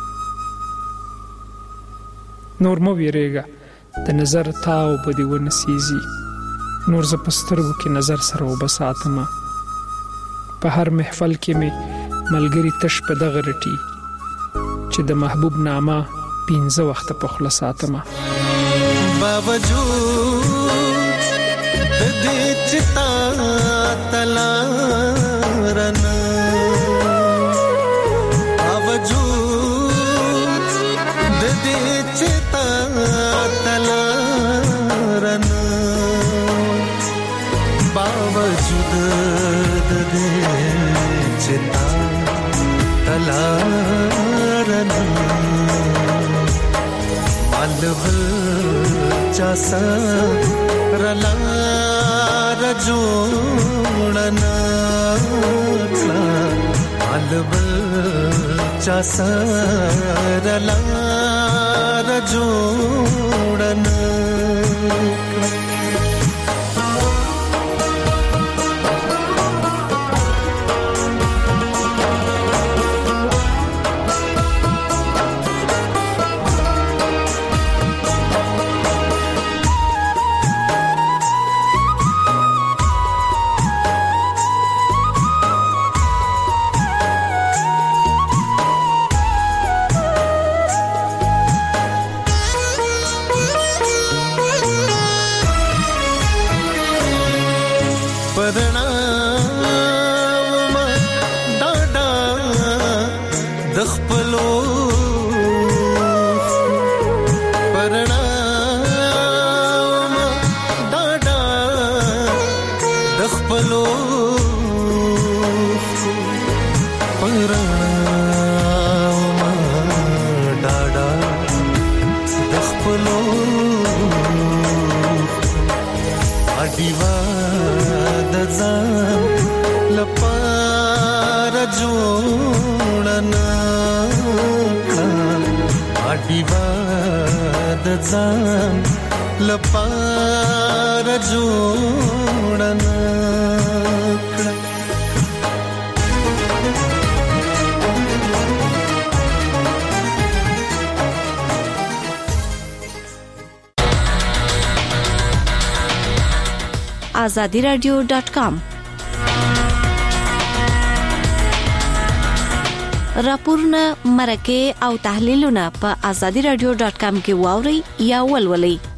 نور مه ویرېږه د نظر تاو به دې ونسیږي نور زه په سترګو کې نظر سره اوبه ساتمه. په هر محفل کې مې ملګري تش په دغه رټي چې د محبوب نامه پینځه وخته په خوله ساتمه. باوجود د دې چې تا تلارن باوجود د دې چې تا تلارن باوجود د دې چې تا تلارن अलबल चासा रला रजोड़ना अलबल चासा रला रजोड़ना ډاډا د خپلو اډیوا د ځان لپاره جوړنا اډیوا د ځان لپاره جوړنا azadi radio dot com راپورونه مرکه او تحلیلونه په azadi radio dot com کې واوري یا ولولئ.